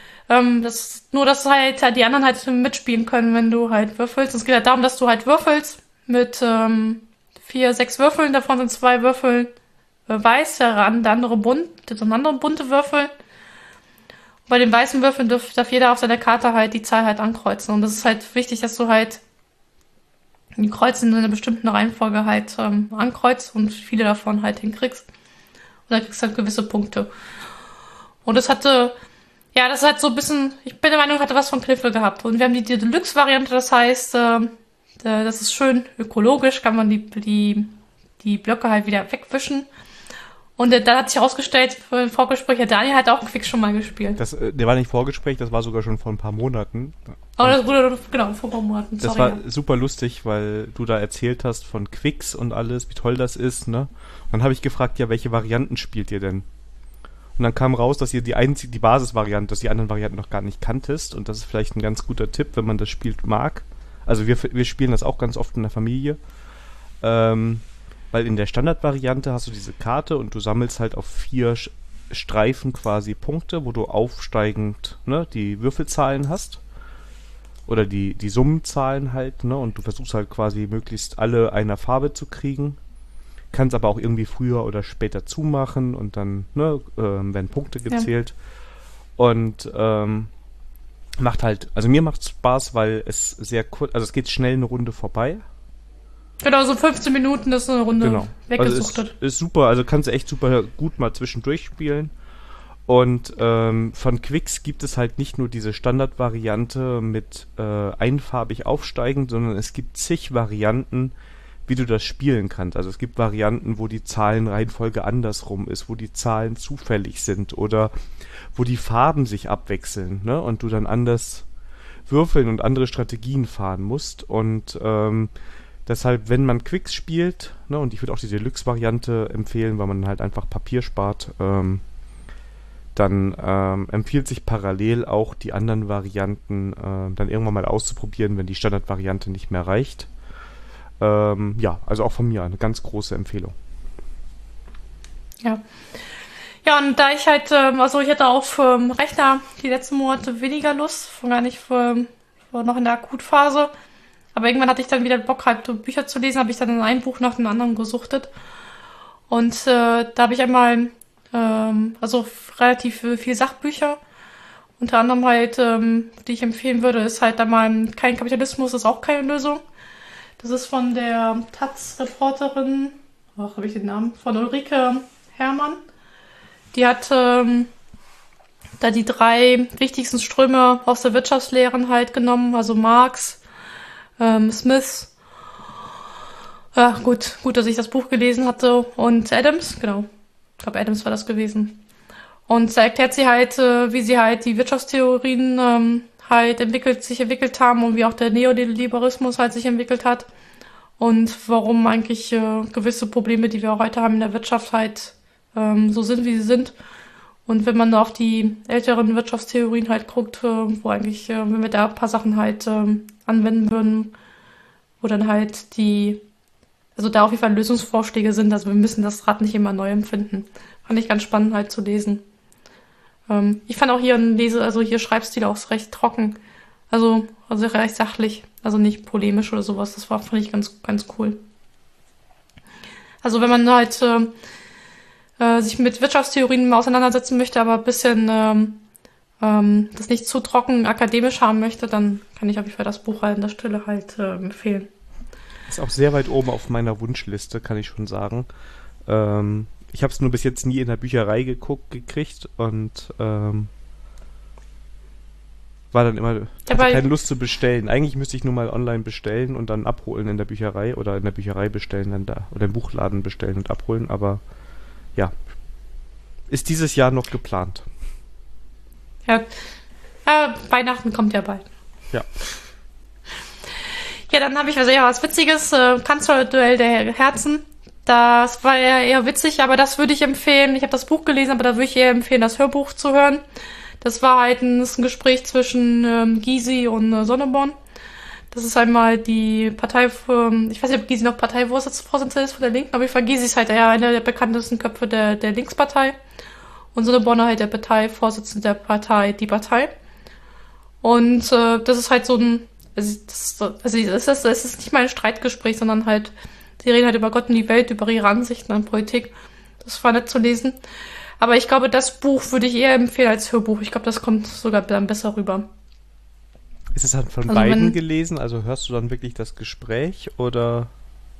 halt die anderen halt mitspielen können, wenn du halt würfelst. Es geht halt darum, dass du halt würfelst mit 4, 6 Würfeln. Davon sind 2 Würfel weiß, der andere bunt, das sind andere bunte Würfel. Und bei den weißen Würfeln darf jeder auf seiner Karte halt die Zahl halt ankreuzen. Und das ist halt wichtig, dass du halt die Kreuze in einer bestimmten Reihenfolge halt ankreuzt und viele davon halt hinkriegst. Und dann kriegst du halt gewisse Punkte. Und das ist halt so ein bisschen, ich bin der Meinung, hatte was von Kniffel gehabt. Und wir haben die Deluxe-Variante, das heißt, das ist schön ökologisch, kann man die Blöcke halt wieder wegwischen. Und dann hat sich herausgestellt, im Vorgespräch hat Daniel halt auch Quick schon mal gespielt. Der war nicht Vorgespräch, das war sogar schon vor ein paar Monaten. Aber das wurde, genau, vor ein paar Monaten. Das war super lustig, weil du da erzählt hast von Quicks und alles, wie toll das ist, ne? Und dann habe ich gefragt, ja, welche Varianten spielt ihr denn? Und dann kam raus, dass ihr die Basisvariante, dass die anderen Varianten noch gar nicht kanntest. Und das ist vielleicht ein ganz guter Tipp, wenn man das spielt mag. Also wir spielen das auch ganz oft in der Familie. Weil in der Standardvariante hast du diese Karte und du sammelst halt auf 4 Streifen quasi Punkte, wo du aufsteigend, ne, die Würfelzahlen hast. Oder die Summenzahlen halt, ne? Und du versuchst halt quasi möglichst alle einer Farbe zu kriegen. Kannst aber auch irgendwie früher oder später zumachen und dann, ne, werden Punkte gezählt. Ja. Und mir macht Spaß, weil es sehr kurz, also es geht schnell eine Runde vorbei. Genau, so 15 Minuten ist eine Runde weggesuchtet. Also ist super, also kannst du echt super gut mal zwischendurch spielen. Und von Quicks gibt es halt nicht nur diese Standardvariante mit einfarbig aufsteigend, sondern es gibt zig Varianten, wie du das spielen kannst. Also es gibt Varianten, wo die Zahlenreihenfolge andersrum ist, wo die Zahlen zufällig sind oder wo die Farben sich abwechseln, ne? Und du dann anders würfeln und andere Strategien fahren musst. Und deshalb, wenn man Quicks spielt, ne, und ich würde auch die Deluxe-Variante empfehlen, weil man halt einfach Papier spart, dann empfiehlt sich parallel auch die anderen Varianten dann irgendwann mal auszuprobieren, wenn die Standardvariante nicht mehr reicht. Also auch von mir eine ganz große Empfehlung. Ja. Ja, und da ich halt, ich hatte auf Rechner die letzten Monate weniger Lust, noch in der Akutphase. Aber irgendwann hatte ich dann wieder Bock, halt Bücher zu lesen, habe ich dann ein Buch nach dem anderen gesuchtet. Und da habe ich einmal relativ viel Sachbücher. Unter anderem halt, die ich empfehlen würde, ist halt einmal Kein Kapitalismus ist auch keine Lösung. Das ist von der Taz-Reporterin, habe ich den Namen, von Ulrike Herrmann. Die hat da die 3 wichtigsten Ströme aus der Wirtschaftslehren halt genommen, also Marx, Smith, gut, dass ich das Buch gelesen hatte, und Adams, genau. Ich glaube, Adams war das gewesen. Und da erklärt sie halt, wie sie halt die Wirtschaftstheorien halt entwickelt haben und wie auch der Neoliberalismus halt sich entwickelt hat und warum eigentlich gewisse Probleme, die wir heute haben in der Wirtschaft, halt so sind, wie sie sind. Und wenn man da auf die älteren Wirtschaftstheorien halt guckt, wo eigentlich, wenn wir da ein paar Sachen halt anwenden würden, wo dann halt da auf jeden Fall Lösungsvorschläge sind, also wir müssen das Rad nicht immer neu empfinden. Fand ich ganz spannend halt zu lesen. Ich fand auch hier Schreibstil auch recht trocken. Also recht sachlich. Also nicht polemisch oder sowas. Das fand ich ganz, ganz cool. Also wenn man halt sich mit Wirtschaftstheorien auseinandersetzen möchte, aber ein bisschen das nicht zu trocken akademisch haben möchte, dann kann ich auf jeden Fall das Buch halt an der Stelle halt empfehlen. Ist auch sehr weit oben auf meiner Wunschliste, kann ich schon sagen. Ich habe es nur bis jetzt nie in der Bücherei gekriegt und war dann immer, Ja, hatte keine Lust zu bestellen. Eigentlich müsste ich nur mal online bestellen und dann abholen in der Bücherei oder in der Bücherei bestellen dann da oder im Buchladen bestellen und abholen, aber ja, ist dieses Jahr noch geplant. Ja, Weihnachten kommt ja bald. Ja. Ja, dann habe ich also was Witziges, Kanzlerduell der Herzen. Das war ja eher witzig, aber das würde ich empfehlen. Ich habe das Buch gelesen, aber da würde ich eher empfehlen, das Hörbuch zu hören. Das war halt ein Gespräch zwischen Gysi und Sonneborn. Das ist einmal die Partei, ich weiß nicht, ob Gysi noch Parteivorsitzende ist von der Linken, aber ich Gysi ist halt eher einer der bekanntesten Köpfe der Linkspartei. Und Sonneborn halt der Parteivorsitzende der Partei, die Partei. Und das ist halt so ein, es ist nicht mal ein Streitgespräch, sondern halt, sie reden halt über Gott und die Welt, über ihre Ansichten an Politik. Das war nett zu lesen. Aber ich glaube, das Buch würde ich eher empfehlen als Hörbuch. Ich glaube, das kommt sogar dann besser rüber. Ist es dann von beiden gelesen? Also hörst du dann wirklich das Gespräch oder?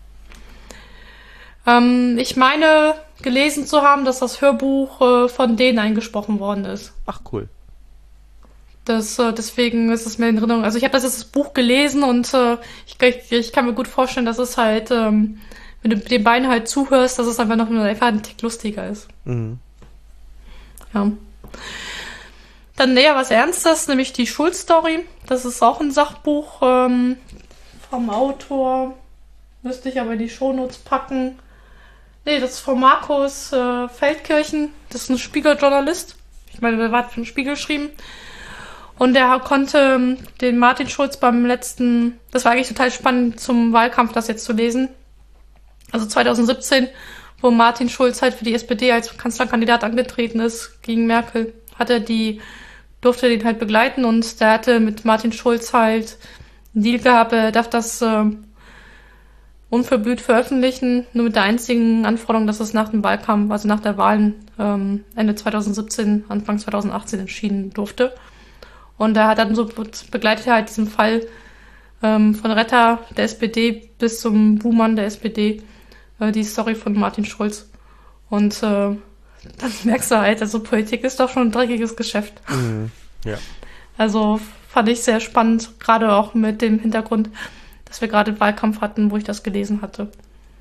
Ich meine, gelesen zu haben, dass das Hörbuch von denen eingesprochen worden ist. Ach, cool. Deswegen ist es mir in Erinnerung. Also ich habe das Buch gelesen und ich kann mir gut vorstellen, dass es halt, wenn du den beiden halt zuhörst, dass es einfach noch einfach ein Tick lustiger ist. Mhm. Ja. Dann näher was Ernstes, nämlich die Schulstory. Das ist auch ein Sachbuch vom Autor. Müsste ich aber in die Shownotes packen. Nee, das ist von Markus Feldkirchen. Das ist ein Spiegeljournalist. Ich meine, der hat für den Spiegel geschrieben. Und der konnte den Martin Schulz beim letzten, das war eigentlich total spannend zum Wahlkampf, das jetzt zu lesen. Also 2017, wo Martin Schulz halt für die SPD als Kanzlerkandidat angetreten ist gegen Merkel, durfte den halt begleiten und der hatte mit Martin Schulz halt einen Deal gehabt, er darf das unverblümt veröffentlichen, nur mit der einzigen Anforderung, dass es nach dem Wahlkampf, also nach der Wahl Ende 2017, Anfang 2018 entschieden durfte. Und er hat dann so begleitet halt diesen Fall von Retter der SPD bis zum Buhmann der SPD, die Story von Martin Schulz. Und dann merkst du halt, also Politik ist doch schon ein dreckiges Geschäft. Mhm. Ja. Also fand ich sehr spannend, gerade auch mit dem Hintergrund, dass wir gerade Wahlkampf hatten, wo ich das gelesen hatte.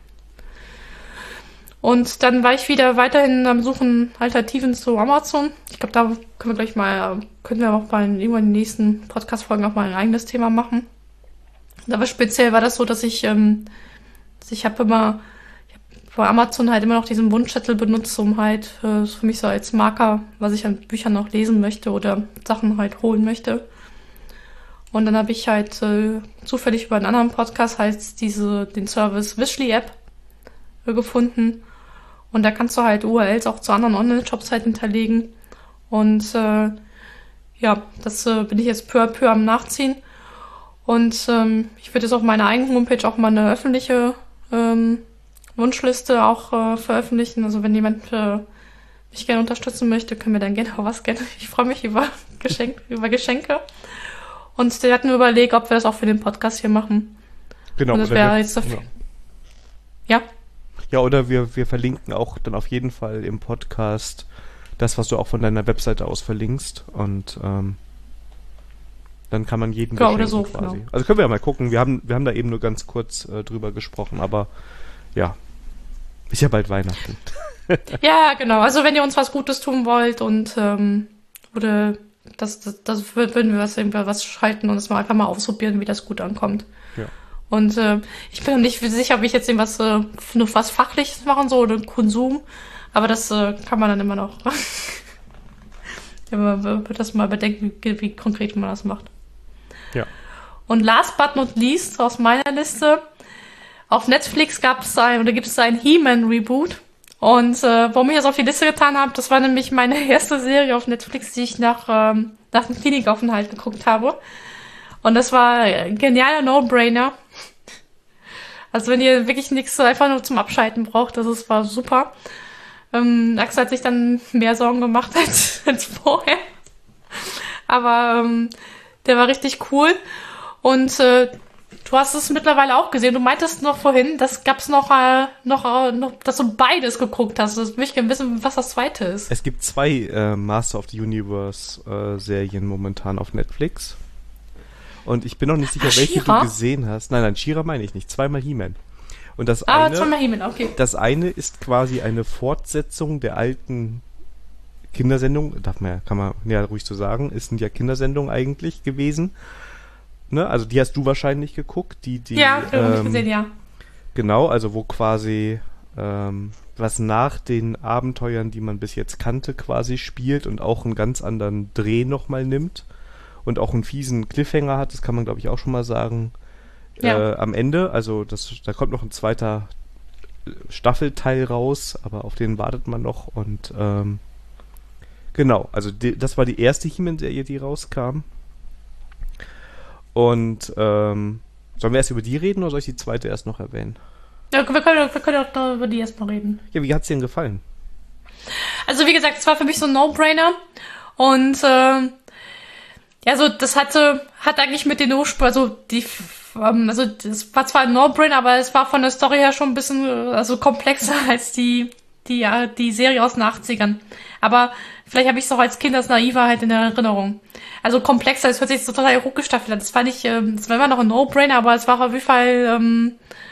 Und dann war ich wieder weiterhin am Suchen Alternativen zu Amazon. Ich glaube, da können wir auch bei irgendwann in den nächsten Podcast-Folgen auch mal ein eigenes Thema machen. Aber speziell war das so, dass ich habe bei Amazon halt immer noch diesen Wunschzettel benutzt, um halt für mich so als Marker, was ich an Büchern noch lesen möchte oder Sachen halt holen möchte. Und dann habe ich halt zufällig über einen anderen Podcast halt den Service Wishly App gefunden. Und da kannst du halt URLs auch zu anderen Online-Shops halt hinterlegen. Und das bin ich jetzt peu à peu am Nachziehen. Und ich würde jetzt auf meiner eigenen Homepage auch mal eine öffentliche Wunschliste auch veröffentlichen. Also wenn jemand mich gerne unterstützen möchte, können wir dann gerne auch was gerne. Ich freue mich über Geschenke. Und wir hatten überlegt, ob wir das auch für den Podcast hier machen. Genau. Und das wäre jetzt dafür. Ja. Ja, oder wir verlinken auch dann auf jeden Fall im Podcast das, was du auch von deiner Webseite aus verlinkst. Und dann kann man jeden ja, beschenken oder so, quasi. genau. Also können wir ja mal gucken. Wir haben da eben nur ganz kurz drüber gesprochen, aber ja, ist ja bald Weihnachten. Ja, genau. Also wenn ihr uns was Gutes tun wollt und oder das würden wir was schalten und es mal einfach mal ausprobieren, wie das gut ankommt. Ja. Und ich bin noch nicht sicher, ob ich jetzt irgendwas nur was Fachliches machen soll oder Konsum, aber das kann man dann immer noch das mal bedenken, wie konkret man das macht. Ja. Und last but not least aus meiner Liste, auf Netflix gibt es ein He-Man-Reboot. Und warum ich das auf die Liste getan habe, das war nämlich meine erste Serie auf Netflix, die ich nach dem Klinikaufenthalt geguckt habe. Und das war ein genialer No-Brainer. Also wenn ihr wirklich nichts einfach nur zum Abschalten braucht, war super. Axel hat sich dann mehr Sorgen gemacht als vorher. Aber der war richtig cool. Und du hast es mittlerweile auch gesehen. Du meintest noch vorhin, das gab's noch, dass du beides geguckt hast. Ich möchte gerne wissen, was das zweite ist. Es gibt 2 Master of the Universe Serien momentan auf Netflix. Und ich bin noch nicht sicher, welche She-Ra? du gesehen hast. Nein, She-Ra meine ich nicht. Zweimal He-Man. Und Zweimal He-Man, okay. das eine ist quasi eine Fortsetzung der alten Kindersendung. Kann man ja ruhig so sagen. Es sind ja Kindersendungen eigentlich gewesen. Ne? Also die hast du wahrscheinlich geguckt. Ja, hab ich gesehen, ja. Genau, also wo quasi was nach den Abenteuern, die man bis jetzt kannte, quasi spielt und auch einen ganz anderen Dreh nochmal nimmt und auch einen fiesen Cliffhanger hat, das kann man glaube ich auch schon mal sagen, am Ende. Also da kommt noch ein zweiter Staffelteil raus, aber auf den wartet man noch und genau, also das war die erste He-Man-Serie, die rauskam. Und sollen wir erst über die reden oder soll ich die zweite erst noch erwähnen? Ja, wir können auch noch über die erstmal reden. Ja, wie hat's dir denn gefallen? Also wie gesagt, es war für mich so ein No-Brainer. Und ja, so das hat eigentlich mit den Ursprung, also das war zwar ein No-Brainer, aber es war von der Story her schon ein bisschen komplexer als die Serie aus den 80ern. Aber vielleicht habe ich es auch als Kind als naiver halt in der Erinnerung. Also komplexer, es hört sich so total hochgestaffelt an. Das fand ich, das war immer noch ein No-Brainer, aber es war auf jeden Fall,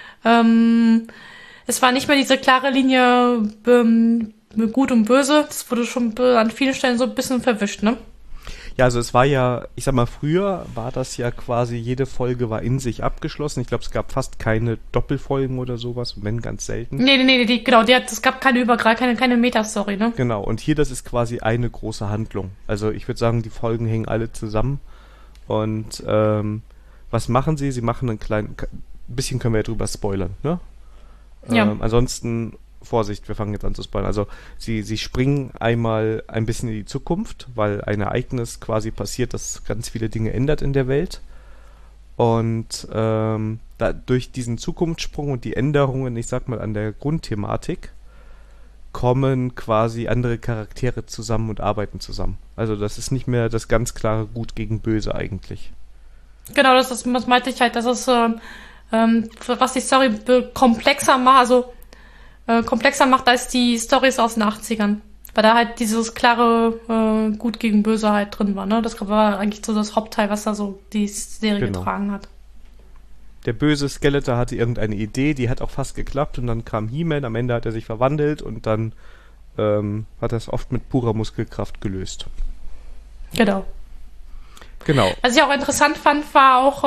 es war nicht mehr diese klare Linie gut und böse. Das wurde schon an vielen Stellen so ein bisschen verwischt, ne? Ja, also es war ja, ich sag mal, früher war das ja quasi, jede Folge war in sich abgeschlossen. Ich glaube, es gab fast keine Doppelfolgen oder sowas, wenn ganz selten. Nee, genau, es gab keine Meta-Story, ne? Genau, und hier, das ist quasi eine große Handlung. Also ich würde sagen, die Folgen hängen alle zusammen. Und was machen sie? Sie machen ein bisschen können wir ja drüber spoilern, ne? Ja. Ansonsten Vorsicht, wir fangen jetzt an zu spoilern. Also sie springen einmal ein bisschen in die Zukunft, weil ein Ereignis quasi passiert, das ganz viele Dinge ändert in der Welt. Und durch diesen Zukunftssprung und die Änderungen, ich sag mal, an der Grundthematik, kommen quasi andere Charaktere zusammen und arbeiten zusammen. Also das ist nicht mehr das ganz klare Gut gegen Böse eigentlich. Genau, das meinte ich halt, dass es was die Story komplexer macht, komplexer macht als die Storys aus den 80ern. Weil da halt dieses klare Gut gegen Böse halt drin war, ne? Das war eigentlich so das Hauptteil, was da so die Serie getragen hat. Der böse Skeletor hatte irgendeine Idee, die hat auch fast geklappt und dann kam He-Man, am Ende hat er sich verwandelt und dann hat er es oft mit purer Muskelkraft gelöst. Genau. Was ich auch interessant fand, war auch,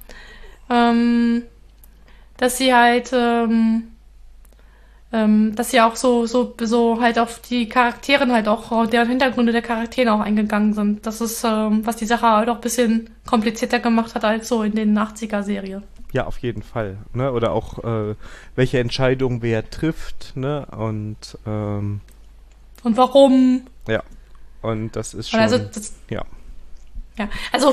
dass sie halt dass sie auch so halt auf die Charakteren halt auch, deren Hintergründe der Charaktere auch eingegangen sind. Das ist, was die Sache halt auch ein bisschen komplizierter gemacht hat als so in den 80er-Serie. Ja, auf jeden Fall. Ne? Oder auch, welche Entscheidung wer trifft, ne? Und warum. Ja, und das ist schon... Ja, also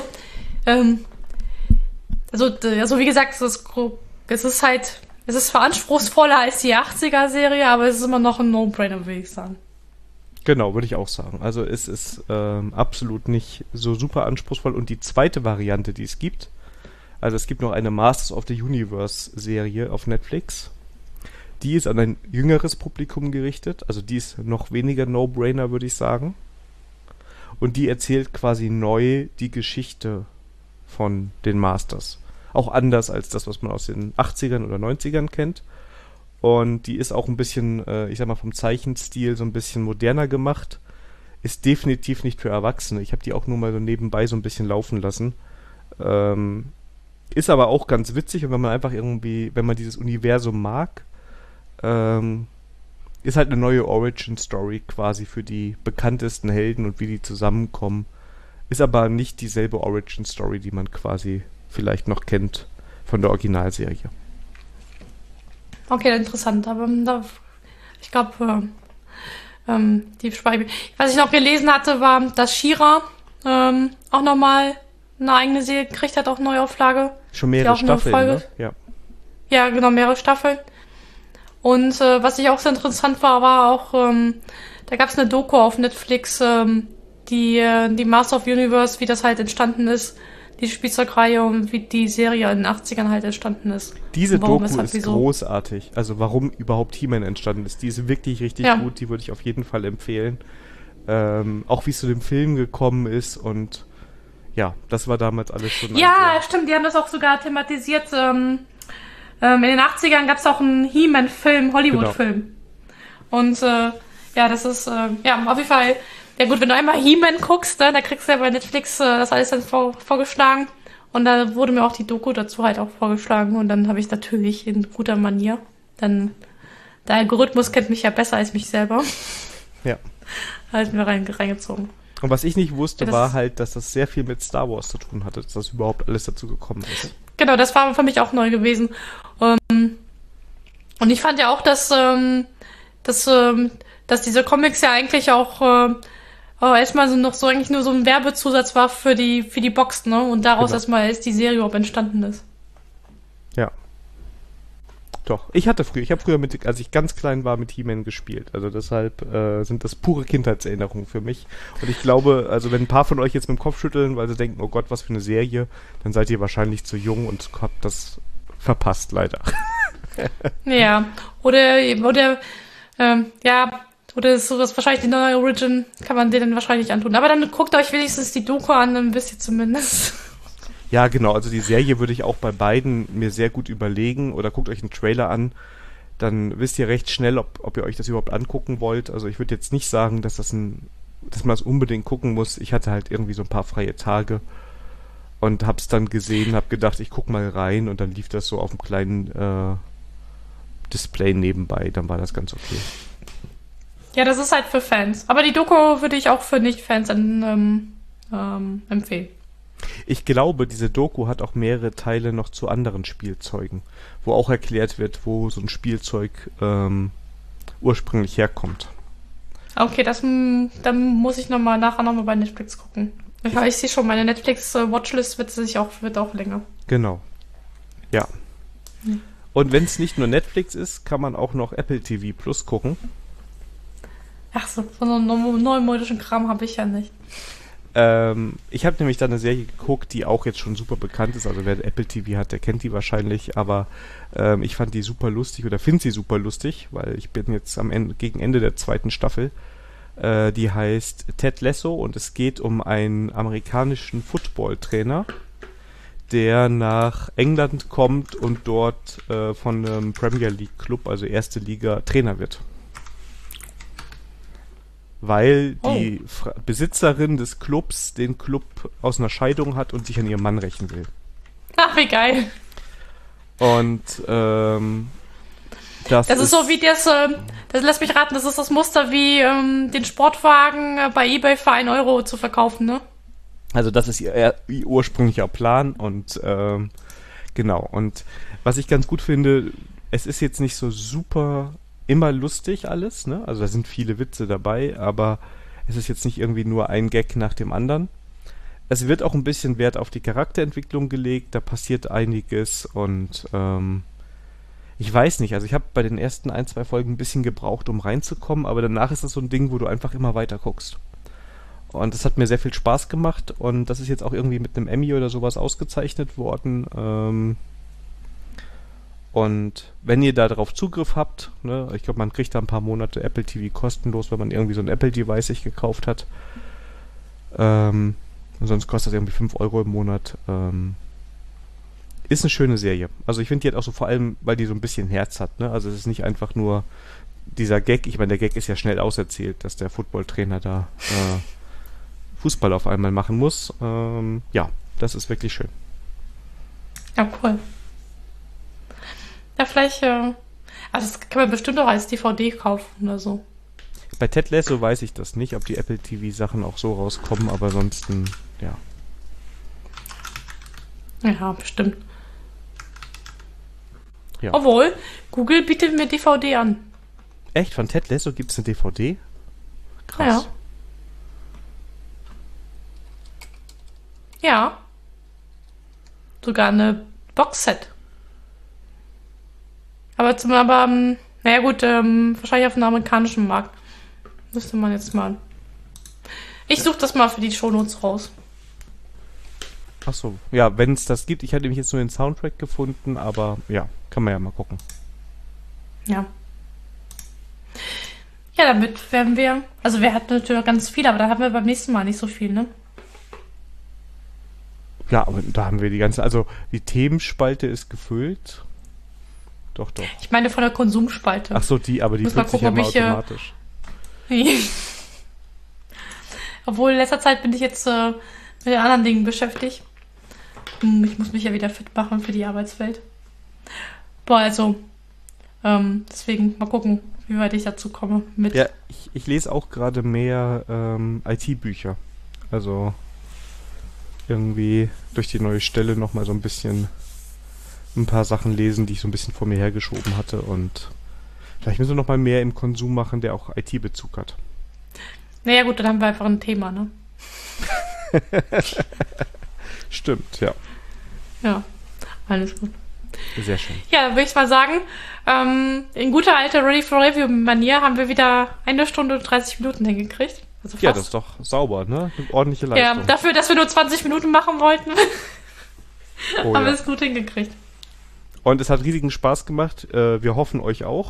wie gesagt, es ist zwar anspruchsvoller als die 80er-Serie, aber es ist immer noch ein No-Brainer, würde ich sagen. Genau, würde ich auch sagen. Also es ist absolut nicht so super anspruchsvoll. Und die zweite Variante, die es gibt, also es gibt noch eine Masters of the Universe-Serie auf Netflix. Die ist an ein jüngeres Publikum gerichtet. Also die ist noch weniger No-Brainer, würde ich sagen. Und die erzählt quasi neu die Geschichte von den Masters. Auch anders als das, was man aus den 80ern oder 90ern kennt. Und die ist auch ein bisschen, ich sag mal, vom Zeichenstil so ein bisschen moderner gemacht. Ist definitiv nicht für Erwachsene. Ich habe die auch nur mal so nebenbei so ein bisschen laufen lassen. Ist aber auch ganz witzig. Und wenn man einfach irgendwie, wenn man dieses Universum mag, ist halt eine neue Origin-Story quasi für die bekanntesten Helden und wie die zusammenkommen. Ist aber nicht dieselbe Origin-Story, die man quasi vielleicht noch kennt von der Originalserie. Okay, interessant. Aber ich glaube, die Sprache. Was ich noch gelesen hatte, war, dass She-Ra auch nochmal eine eigene Serie gekriegt hat, auch Neuauflage. Schon mehrere Staffeln, ne? Ja. Ja, genau, mehrere Staffeln. Und was ich auch sehr interessant war auch, da gab es eine Doku auf Netflix, die Master of Universe, wie das halt entstanden ist. die Spielzeugreihe und wie die Serie in den 80ern halt entstanden ist. Diese Warum, Doku weshalb, ist wieso? großartig. Also warum überhaupt He-Man entstanden ist. Die ist wirklich richtig Ja. gut. Die würde ich auf jeden Fall empfehlen. Auch wie es zu dem Film gekommen ist. Und ja, das war damals alles schon ein Ja, sehr- stimmt, die haben das auch sogar thematisiert. In den 80ern gab es auch einen He-Man-Film, Hollywood-Film. Und ja, das ist ja auf jeden Fall. Ja gut, wenn du einmal He-Man guckst, ne, da kriegst du ja bei Netflix das alles dann vorgeschlagen. Und da wurde mir auch die Doku dazu halt auch vorgeschlagen. Und dann habe ich natürlich in guter Manier dann, der Algorithmus kennt mich ja besser als mich selber, Ja. halt mir reingezogen. Und was ich nicht wusste, Ja, das war ist- halt, dass das sehr viel mit Star Wars zu tun hatte, dass das überhaupt alles dazu gekommen ist. Genau, das war für mich auch neu gewesen. Und ich fand ja auch, dass diese Comics ja eigentlich auch erstmal so noch so eigentlich nur so ein Werbezusatz war für die Box, ne? Und daraus Genau. erstmal erst die Serie überhaupt entstanden ist. Ja. Doch. Ich habe früher als ich ganz klein war, mit He-Man gespielt. Also deshalb sind das pure Kindheitserinnerungen für mich. Und ich glaube, also wenn ein paar von euch jetzt mit dem Kopf schütteln, weil sie denken, oh Gott, was für eine Serie, dann seid ihr wahrscheinlich zu jung und habt das verpasst, leider. Ja. Oder ist sowas wahrscheinlich die neue Origin, kann man denen wahrscheinlich antun. Aber dann guckt euch wenigstens die Doku an, dann wisst ihr zumindest. Ja, genau. Also die Serie würde ich auch bei beiden mir sehr gut überlegen. Oder guckt euch einen Trailer an. Dann wisst ihr recht schnell, ob ihr euch das überhaupt angucken wollt. Also ich würde jetzt nicht sagen, dass man das unbedingt gucken muss. Ich hatte halt irgendwie so ein paar freie Tage und hab's dann gesehen, hab gedacht, ich guck mal rein und dann lief das so auf einem kleinen Display nebenbei. Dann war das ganz okay. Ja, das ist halt für Fans. Aber die Doku würde ich auch für Nicht-Fans empfehlen. Ich glaube, diese Doku hat auch mehrere Teile noch zu anderen Spielzeugen, wo auch erklärt wird, wo so ein Spielzeug ursprünglich herkommt. Okay, dann muss ich nachher nochmal bei Netflix gucken. Ich sehe schon, meine Netflix-Watchlist wird auch länger. Genau. Ja. Und wenn es nicht nur Netflix ist, kann man auch noch Apple TV Plus gucken. Ach so einen neumodischen Kram habe ich ja nicht. Ich habe nämlich da eine Serie geguckt, die auch jetzt schon super bekannt ist. Also wer Apple TV hat, der kennt die wahrscheinlich. Aber ich fand die super lustig oder finde sie super lustig, weil ich bin jetzt gegen Ende der 2. Staffel. Die heißt Ted Lasso und es geht um einen amerikanischen Football-Trainer, der nach England kommt und dort von einem Premier League Club, also erste Liga, Trainer wird. Weil die Besitzerin des Clubs den Club aus einer Scheidung hat und sich an ihrem Mann rächen will. Ach, wie geil. Und das ist so wie das lässt mich raten, das ist das Muster wie den Sportwagen bei eBay für 1 Euro zu verkaufen, ne? Also das ist ihr ursprünglicher Plan und genau. Und was ich ganz gut finde, es ist jetzt nicht so super immer lustig alles, ne? Also da sind viele Witze dabei, aber es ist jetzt nicht irgendwie nur ein Gag nach dem anderen. Es wird auch ein bisschen Wert auf die Charakterentwicklung gelegt, da passiert einiges und ich weiß nicht, also ich habe bei den ersten 1, 2 Folgen ein bisschen gebraucht, um reinzukommen, aber danach ist das so ein Ding, wo du einfach immer weiter guckst. Und das hat mir sehr viel Spaß gemacht und das ist jetzt auch irgendwie mit einem Emmy oder sowas ausgezeichnet worden. Und wenn ihr da drauf Zugriff habt, ne, ich glaube, man kriegt da ein paar Monate Apple TV kostenlos, wenn man irgendwie so ein Apple-Device sich gekauft hat. Sonst kostet das irgendwie 5 Euro im Monat. Ist eine schöne Serie. Also ich finde die halt auch so, vor allem, weil die so ein bisschen Herz hat. Ne? Also es ist nicht einfach nur dieser Gag. Ich meine, der Gag ist ja schnell auserzählt, dass der Footballtrainer da Fußball auf einmal machen muss. Ja, das ist wirklich schön. Ja, cool. Ja, vielleicht, also das kann man bestimmt auch als DVD kaufen oder so. Bei Ted Lasso weiß ich das nicht, ob die Apple TV Sachen auch so rauskommen, aber ansonsten, ja. Ja, bestimmt. Ja. Obwohl, Google bietet mir DVD an. Echt? Von Ted Lasso gibt es eine DVD? Krass. Ja. Sogar eine Boxset. Aber naja gut, wahrscheinlich auf dem amerikanischen Markt. Müsste man jetzt mal. Ich suche das mal für die Shownotes raus. Ach so, ja, wenn es das gibt. Ich hatte nämlich jetzt nur den Soundtrack gefunden, aber ja, kann man ja mal gucken. Ja. Ja, damit werden wir, also wir hatten natürlich noch ganz viel, aber da haben wir beim nächsten Mal nicht so viel, ne? Ja, aber da haben wir die ganze, also die Themenspalte ist gefüllt. Doch, doch. Ich meine von der Konsumspalte. Ach so, aber die Muss mal füllt sich ja gucken, immer ob ich, automatisch. Obwohl in letzter Zeit bin ich jetzt mit den anderen Dingen beschäftigt. Ich muss mich ja wieder fit machen für die Arbeitswelt. Boah, also, deswegen mal gucken, wie weit ich dazu komme. Ja, ich lese auch gerade mehr IT-Bücher. Also irgendwie durch die neue Stelle nochmal so ein paar Sachen lesen, die ich so ein bisschen vor mir hergeschoben hatte. Und vielleicht müssen wir nochmal mehr im Konsum machen, der auch IT-Bezug hat. Naja gut, dann haben wir einfach ein Thema, ne? Stimmt, ja. Ja, alles gut. Sehr schön. Ja, dann würde ich mal sagen, in guter alter Ready for Review-Manier haben wir wieder 1 Stunde und 30 Minuten hingekriegt. Also fast. Ja, das ist doch sauber, ne? Eine ordentliche Leistung. Ja, dafür, dass wir nur 20 Minuten machen wollten, Oh, haben wir ja. es gut hingekriegt. Und es hat riesigen Spaß gemacht. Wir hoffen euch auch.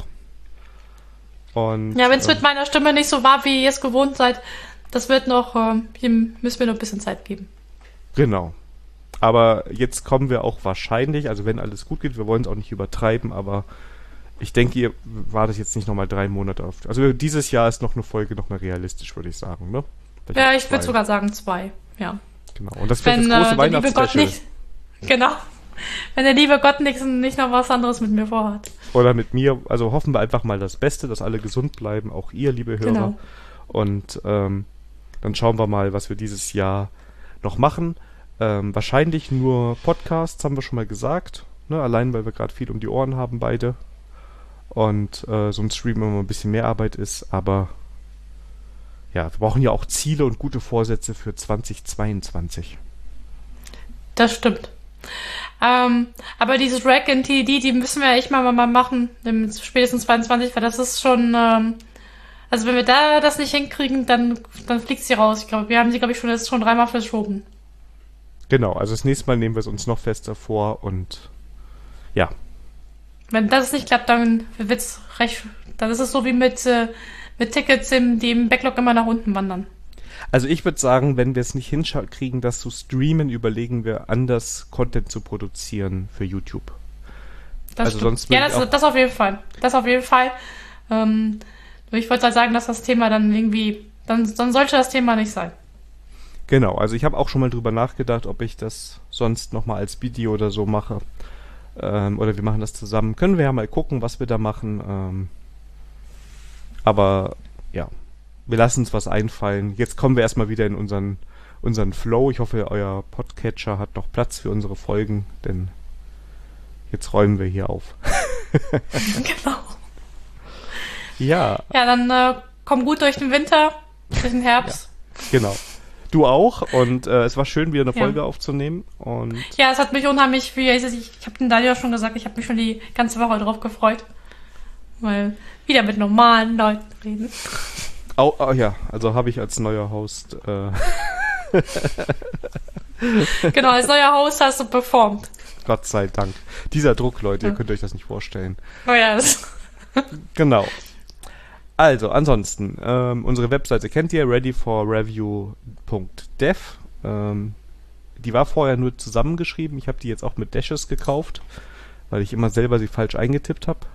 Und, Ja, wenn es mit meiner Stimme nicht so war, wie ihr es gewohnt seid, das wird noch, hier müssen wir noch ein bisschen Zeit geben. Genau. Aber jetzt kommen wir auch wahrscheinlich, also wenn alles gut geht, wir wollen es auch nicht übertreiben, aber ich denke, ihr wartet jetzt nicht nochmal 3 Monate auf. Also dieses Jahr ist noch eine Folge noch mal realistisch, würde ich sagen, ne? Vielleicht Ja, auch ich würde 2. sogar sagen 2, ja. Genau. Und das wird Wenn das große der liebe Gott Weihnachtsspecial. nicht, genau, wenn der liebe Gott nicht noch was anderes mit mir vorhat. Oder mit mir. Also hoffen wir einfach mal das Beste, dass alle gesund bleiben, auch ihr, liebe Hörer. Genau. Und dann schauen wir mal, was wir dieses Jahr noch machen. Wahrscheinlich nur Podcasts, haben wir schon mal gesagt. Ne? Allein, weil wir gerade viel um die Ohren haben, beide. Und so ein Stream immer ein bisschen mehr Arbeit ist. Aber ja, wir brauchen ja auch Ziele und gute Vorsätze für 2022. Das stimmt. Aber dieses Rack and TD, die müssen wir echt mal machen, spätestens 22, weil das ist schon, also wenn wir da das nicht hinkriegen, dann fliegt sie raus. Ich glaube, wir haben sie, glaube ich, jetzt schon 3-mal verschoben. Genau, also das nächste Mal nehmen wir es uns noch fester vor und ja. Wenn das nicht klappt, dann wird's dann ist es so wie mit Tickets, die im Backlog immer nach unten wandern. Also ich würde sagen, wenn wir es nicht hinkriegen, das zu streamen, überlegen wir anders Content zu produzieren für YouTube. Das Also stimmt. sonst Ja, würde ich das auf jeden Fall. Das auf jeden Fall. Ich wollte halt sagen, dass das Thema dann irgendwie, dann sollte das Thema nicht sein. Genau, also ich habe auch schon mal drüber nachgedacht, ob ich das sonst nochmal als Video oder so mache. Oder wir machen das zusammen. Können wir ja mal gucken, was wir da machen. Aber ja, wir lassen uns was einfallen. Jetzt kommen wir erstmal wieder in unseren Flow. Ich hoffe, euer Podcatcher hat noch Platz für unsere Folgen, denn jetzt räumen wir hier auf. Genau. Ja. Ja, dann komm gut durch den Winter, durch den Herbst. Ja, genau. Du auch. Und es war schön, wieder eine Folge aufzunehmen. Und ja, es hat mich unheimlich, ich habe den Daniel schon gesagt, ich habe mich schon die ganze Woche drauf gefreut. Weil wieder mit normalen Leuten reden. Oh, ja, also habe ich als neuer Host. Genau, als neuer Host hast du performt. Gott sei Dank. Dieser Druck, Leute, ihr könnt euch das nicht vorstellen. Oh ja, Genau. Also, ansonsten, unsere Webseite kennt ihr, readyforreview.dev. Die war vorher nur zusammengeschrieben. Ich habe die jetzt auch mit Dashes gekauft, weil ich immer selber sie falsch eingetippt habe.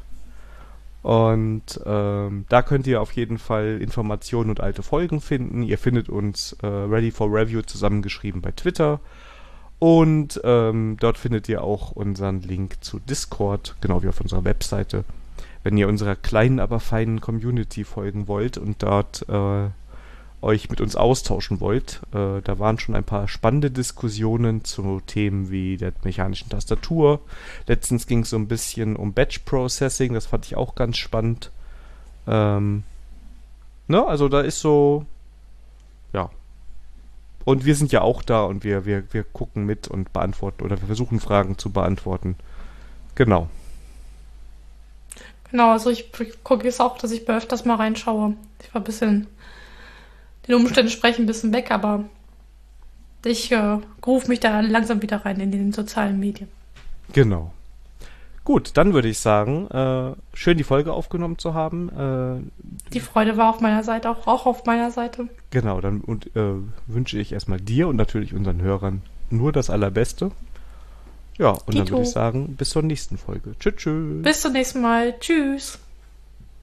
Und da könnt ihr auf jeden Fall Informationen und alte Folgen finden. Ihr findet uns Ready for Review zusammengeschrieben bei Twitter. Und dort findet ihr auch unseren Link zu Discord, genau wie auf unserer Webseite. Wenn ihr unserer kleinen, aber feinen Community folgen wollt und dort euch mit uns austauschen wollt. Da waren schon ein paar spannende Diskussionen zu Themen wie der mechanischen Tastatur. Letztens ging es so ein bisschen um Batch Processing, das fand ich auch ganz spannend. Ne, also da ist so, ja. Und wir sind ja auch da und wir gucken mit und beantworten oder wir versuchen Fragen zu beantworten. Genau. Genau, also ich gucke jetzt auch, dass ich bei öfters mal reinschaue. Ich war ein bisschen, den Umständen sprechen, ein bisschen weg, aber Ich rufe mich da langsam wieder rein in den sozialen Medien. Genau. Gut, dann würde ich sagen, schön die Folge aufgenommen zu haben. Die Freude war auf meiner Seite, auch auf meiner Seite. Genau, dann wünsche ich erstmal dir und natürlich unseren Hörern nur das Allerbeste. Ja, und dann würde ich sagen, bis zur nächsten Folge. Tschüss, tschüss. Bis zum nächsten Mal. Tschüss.